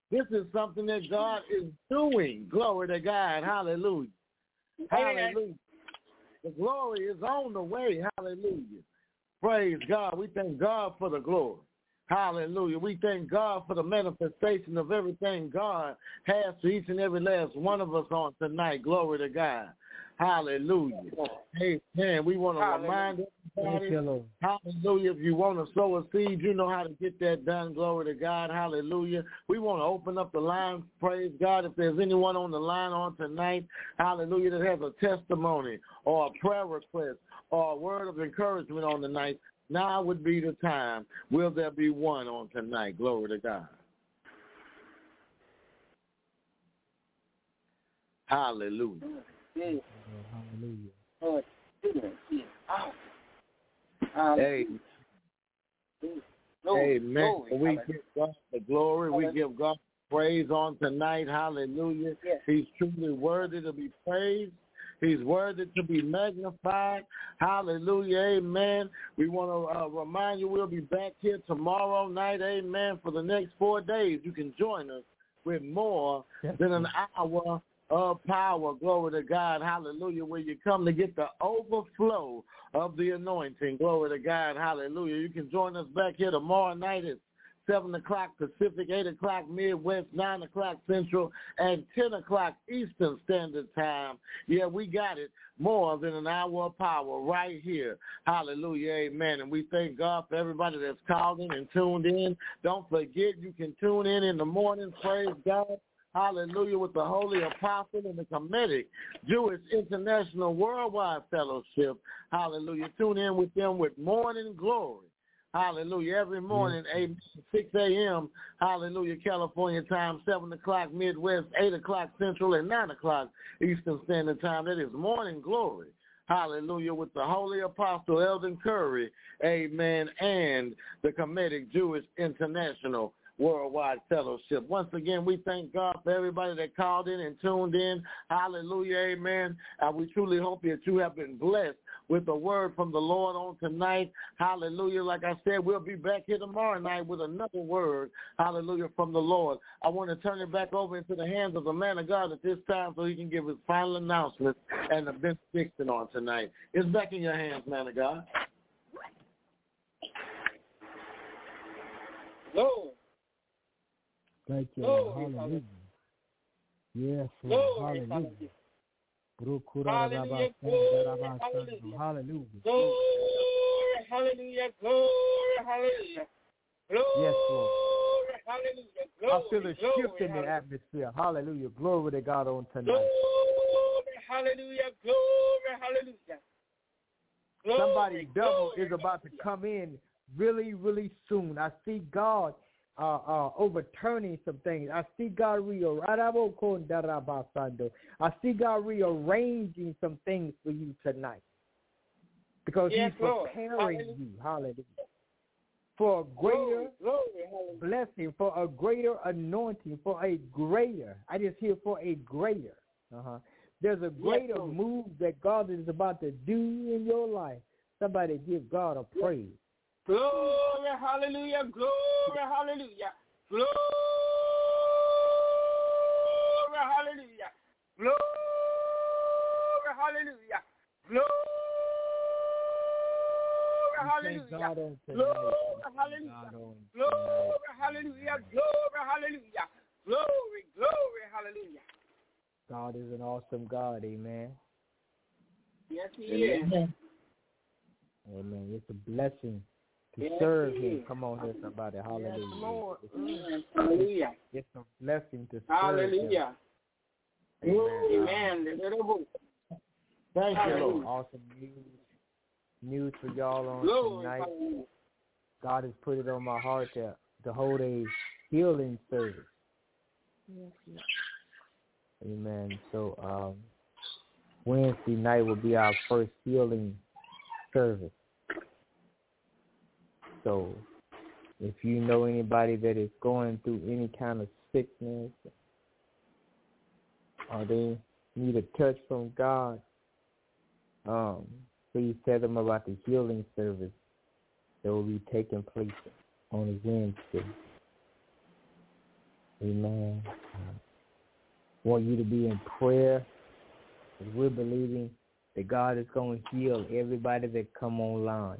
This is something that God is doing. Glory to God. Hallelujah. Hallelujah. The glory is on the way. Hallelujah. Praise God. We thank God for the glory. Hallelujah. We thank God for the manifestation of everything God has to each and every last one of us on tonight. Glory to God. Hallelujah. Amen. We want to remind everybody, hallelujah, if you want to sow a seed, you know how to get that done. Glory to God. Hallelujah. We want to open up the line. Praise God. If there's anyone on the line on tonight, hallelujah, that has a testimony or a prayer request or a word of encouragement on the night, now would be the time. Will there be one on tonight? Glory to God. Hallelujah. Yes. Hallelujah. Lord, goodness, yes. Um, hey. Glory, Amen. glory, we hallelujah. give God the glory. We give God praise on tonight. Hallelujah. Yes. He's truly worthy to be praised. He's worthy to be magnified. Hallelujah. Amen. We want to uh, remind you we'll be back here tomorrow night. Amen. For the next four days, you can join us with more than an hour of power. Glory to God. Hallelujah. Where you come to get the overflow of the anointing. Glory to God. Hallelujah. You can join us back here tomorrow night at seven o'clock Pacific, eight o'clock Midwest, nine o'clock Central, and ten o'clock Eastern Standard Time. Yeah, we got it. More than an hour of power right here. Hallelujah. Amen. And we thank God for everybody that's called in and tuned in. Don't forget, you can tune in in the morning. Praise God. Hallelujah, with the Holy Apostle and the Kemetic Jewish International Worldwide Fellowship. Hallelujah. Tune in with them with Morning Glory. Hallelujah. Every morning, yes. six a.m., hallelujah, California time, seven o'clock Midwest, eight o'clock Central, and nine o'clock Eastern Standard Time. That is Morning Glory. Hallelujah, with the Holy Apostle Eldon Curry, amen, and the Kemetic Jewish International Worldwide Fellowship. Once again, we thank God for everybody that called in and tuned in. Hallelujah, amen. And we truly hope that you have been blessed with the word from the Lord on tonight. Hallelujah. Like I said, we'll be back here tomorrow night with another word, hallelujah, from the Lord. I want to turn it back over into the hands of the man of God at this time so he can give his final announcement and the benediction on tonight. It's back in your hands, man of God. Lord. Thank you, Glory, Lord. Hallelujah. hallelujah. Yes, Lord. Glory, Hallelujah. hallelujah. Hallelujah. Hallelujah. Hallelujah. Glory, hallelujah, glory, hallelujah. Glory, yes, Lord. hallelujah, glory, I feel a shift glory, in the hallelujah. atmosphere. Hallelujah. Glory to God on tonight. Glory, hallelujah, glory, hallelujah. Glory, Somebody double glory, is about to hallelujah. come in really, really soon. I see God uh, uh, overturning some things. I see God rearranging. I see God rearranging some things for you tonight. Because Yes, he's Lord. preparing Hallelujah. you. Hallelujah. For a greater glory, glory, blessing, for a greater anointing, for a greater. I just hear for a greater. Uh-huh. There's a greater Lord. move that God is about to do in your life. Somebody give God a praise. Glory, hallelujah, glory, hallelujah. Glory, hallelujah. Glory, hallelujah. Glory, Thank hallelujah. God on tonight. Glory, Thank hallelujah. God on Glory, tonight. hallelujah. Glory, hallelujah. Glory, glory, hallelujah. God is an awesome God, amen. Yes, he is. Amen. Amen. It's a blessing to Yes, serve he him. is. Come on here, somebody. Hallelujah. Yes, Lord. It's, Hallelujah. it's a blessing to serve Hallelujah. him. Amen. Amen. Thank you, Lord. Awesome news. News for y'all on Glory, tonight. hallelujah. God has put it on my heart to, to hold a healing service. Yes, yes. Amen. So um, Wednesday night will be our first healing service. So if you know anybody that is going through any kind of sickness or they need a touch from God, um, please tell them about the healing service that will be taking place on Wednesday. Amen. Uh, want you to be in prayer, because we're believing that God is going to heal everybody that come online.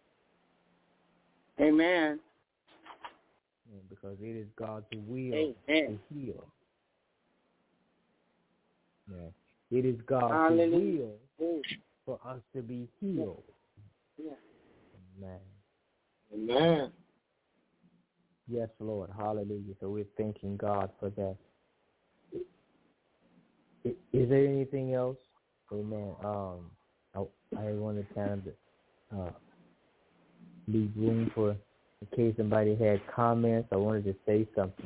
Amen. Yeah, because it is God's will Amen. to heal. Yeah. It is God's Hallelujah. will for us to be healed. Yeah. Amen. Amen. Yes, Lord. Hallelujah. So we're thanking God for that. Is, is there anything else? Amen. Um, I, I want to kind of uh, leave room for, in case somebody had comments. I wanted to say something.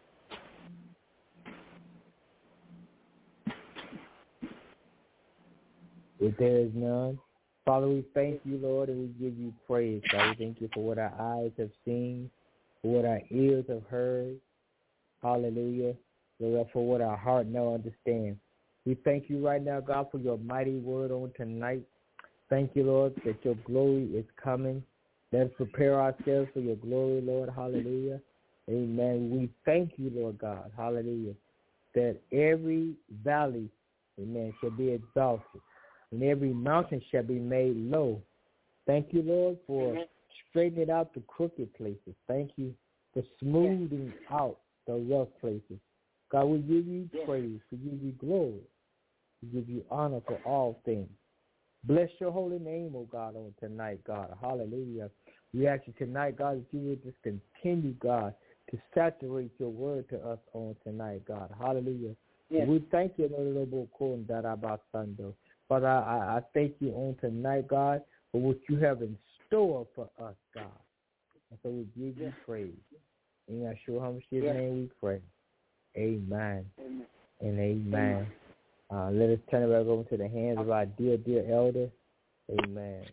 If there is none, Father, we thank you, Lord, and we give you praise. God, we thank you for what our eyes have seen, for what our ears have heard. Hallelujah. Lord, for what our heart now understands. We thank you right now, God, for your mighty word on tonight. Thank you, Lord, that your glory is coming. Let us prepare ourselves for your glory, Lord. Hallelujah. Amen. We thank you, Lord God. Hallelujah. That every valley, amen, shall be exalted, and every mountain shall be made low. Thank you, Lord, for straightening out the crooked places. Thank you for smoothing out the rough places. God, we give you praise. We give you glory. We give you honor for all things. Bless your holy name, O God, on tonight, God. Hallelujah. We ask you tonight, God, that you would just continue, God, to saturate your word to us on tonight, God. Hallelujah. Yes. We thank you, Lord. Father, I, I thank you on tonight, God, for what you have in store for us, God. And so we give you praise. In Yeshua HaMashiach's yes. name we pray. Amen, amen. And amen. Uh, let us turn it back over to the hands of our dear, dear elder. Amen.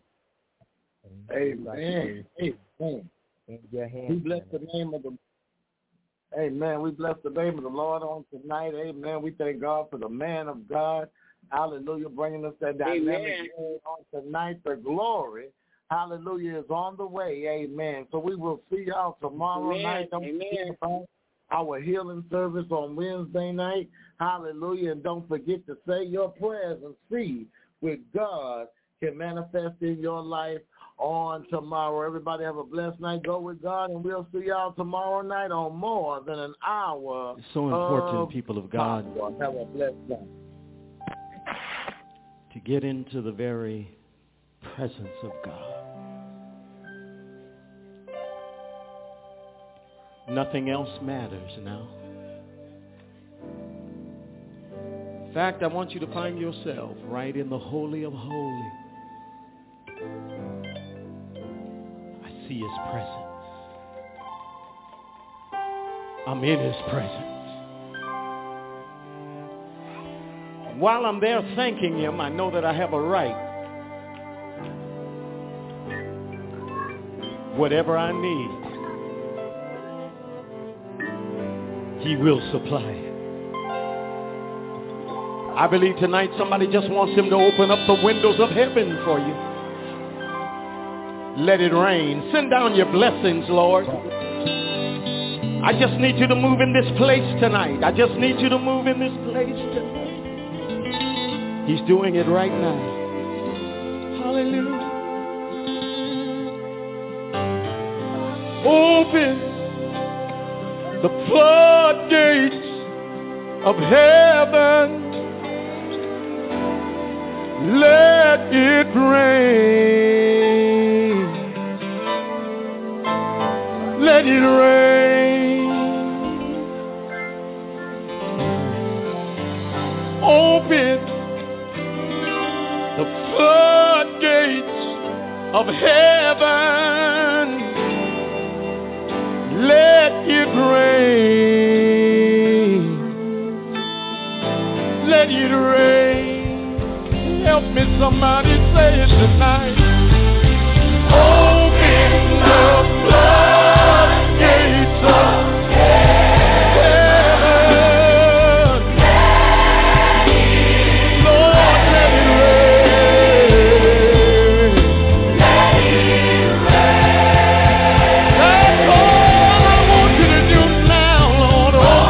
And amen. Amen. In your hands. We bless the name of the Amen. We bless the name of the Lord on tonight. Amen. We thank God for the man of God. Hallelujah. Bringing us that dynamic word on tonight. The glory, hallelujah, is on the way. Amen. So we will see y'all tomorrow amen. night. Don't forget about our healing service on Wednesday night. Hallelujah. And don't forget to say your prayers and see what God can manifest in your life on tomorrow. Everybody have a blessed night. Go with God, and we'll see y'all tomorrow night on More Than an Hour. It's so important, people of God, have a blessed night. To get into the very presence of God. Nothing else matters now. In fact, I want you to find yourself right in the Holy of Holies. I see his presence. I'm in his presence. While I'm there thanking him, I know that I have a right. Whatever I need, he will supply it. I believe tonight somebody just wants him to open up the windows of heaven for you. Let it rain. Send down your blessings, Lord. I just need you to move in this place tonight. I just need you to move in this place tonight. He's doing it right now. Hallelujah. Open the floodgates of heaven. Let it rain. Let it rain. Open the floodgates of heaven. Let it rain. Let it rain. Help me, somebody say it tonight. Open the floodgates of heaven. Lord, let it rain. Let it rain. That's all I want you to do now, Lord.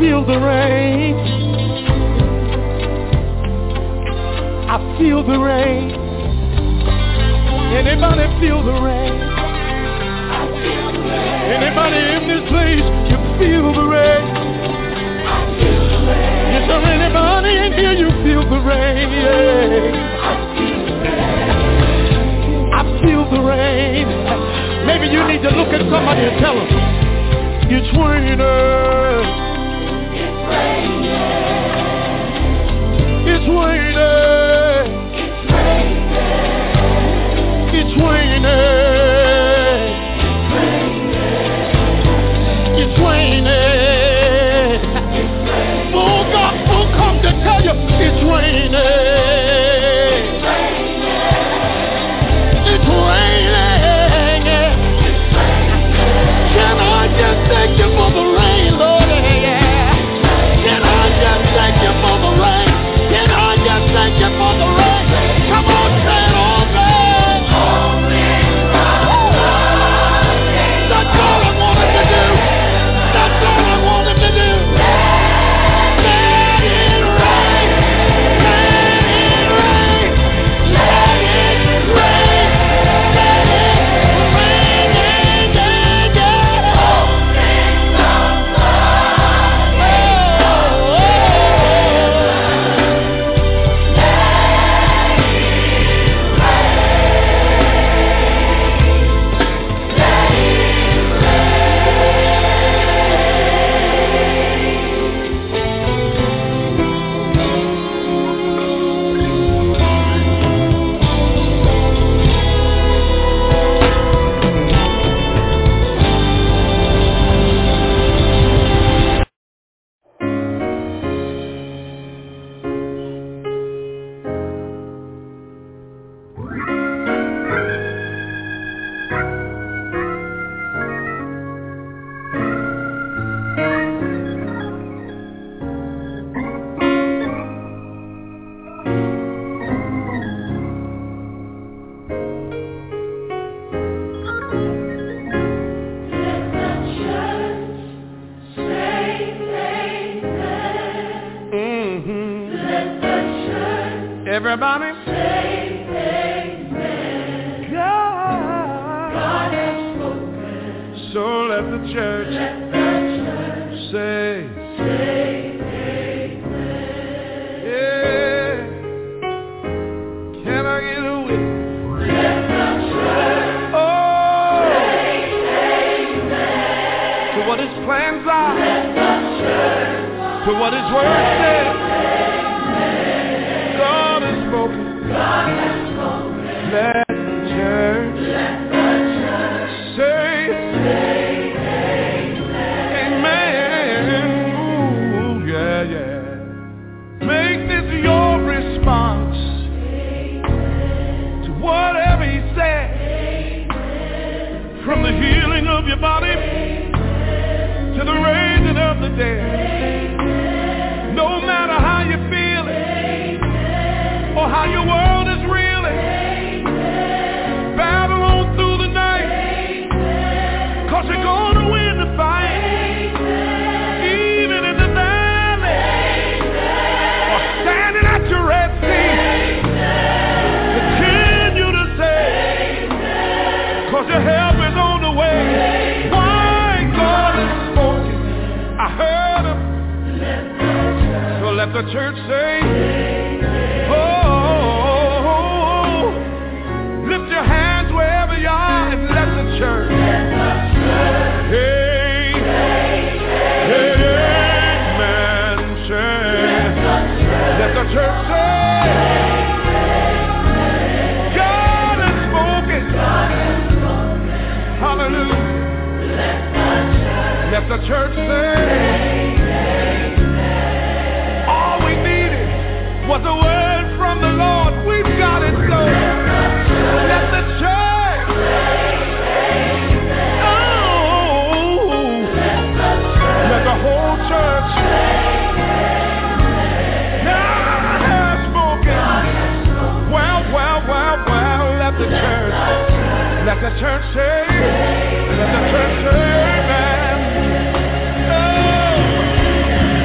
feel the rain. I feel the rain. Anybody feel the rain? I feel the rain. Anybody in this place, you feel the rain? I feel the rain. Is there anybody in here, you feel the rain? Yeah. I feel the rain. I feel the rain. Maybe you need to look at somebody and tell them, it's raining. It's raining. It's raining. It's raining. It's raining. It's raining. Oh God, oh come to tell you, it's raining. It's raining. Can I just thank you for the rain, Lord? Can I just thank you for the rain? Can I just thank you for the rain? Come on, say it all, man. That's all I wanted to do. That's all I wanted to do. Let it rain. Let it rain. Let it rain. Let it rain. Yeah, yeah, yeah. Everybody say amen. God, God has spoken. So let the church, let the church say, say amen. Yeah. Can I get a witness? Let the church oh. say amen. To what his plans are. Let the church to what his word says. God has spoken. Let the church, let the church say, say amen. Amen. Ooh, yeah, yeah. Make this your response amen. To whatever he said. Amen. From the healing of your body amen. To the raising of the dead. Amen. No matter how you feel it or how your world is reeling, amen. Battle on through the night, amen. Cause you're gonna win the fight, amen. Even in the valley, amen. Or standing at your Red Sea, amen. Continue to say, amen. Cause your help is on the way, amen. My God has spoken, I heard him. So let the church say, amen. Oh, lift your hands wherever you are and let the church, let the church hey, hey, hey, amen, say, let the church say, God has spoken, hallelujah, let the church say, all we needed was a word from the Lord. We've got it, so let the church, oh, let the whole church, God has spoken. Well, well, well, well, let the church, let the church say, let the church say, amen. Oh,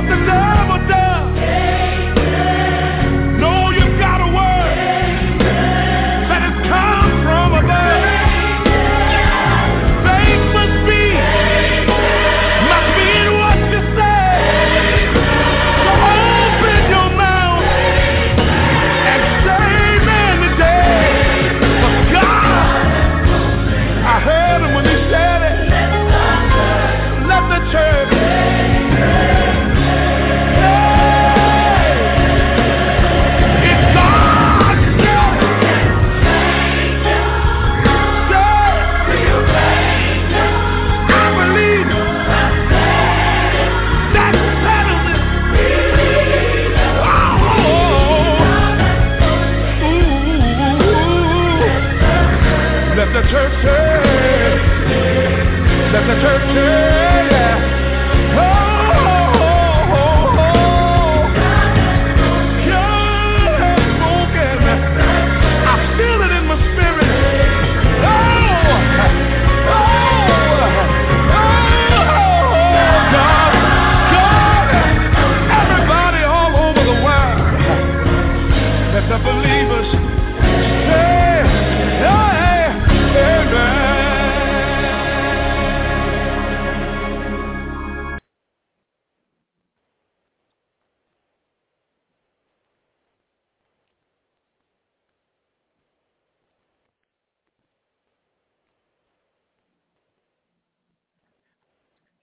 what the devil does. Know you've got a word that has come from above. Faith must be, must be in what you say. So open your mouth and say amen today. But God, I heard him when he said it. Let the church Let the church say, let the church say.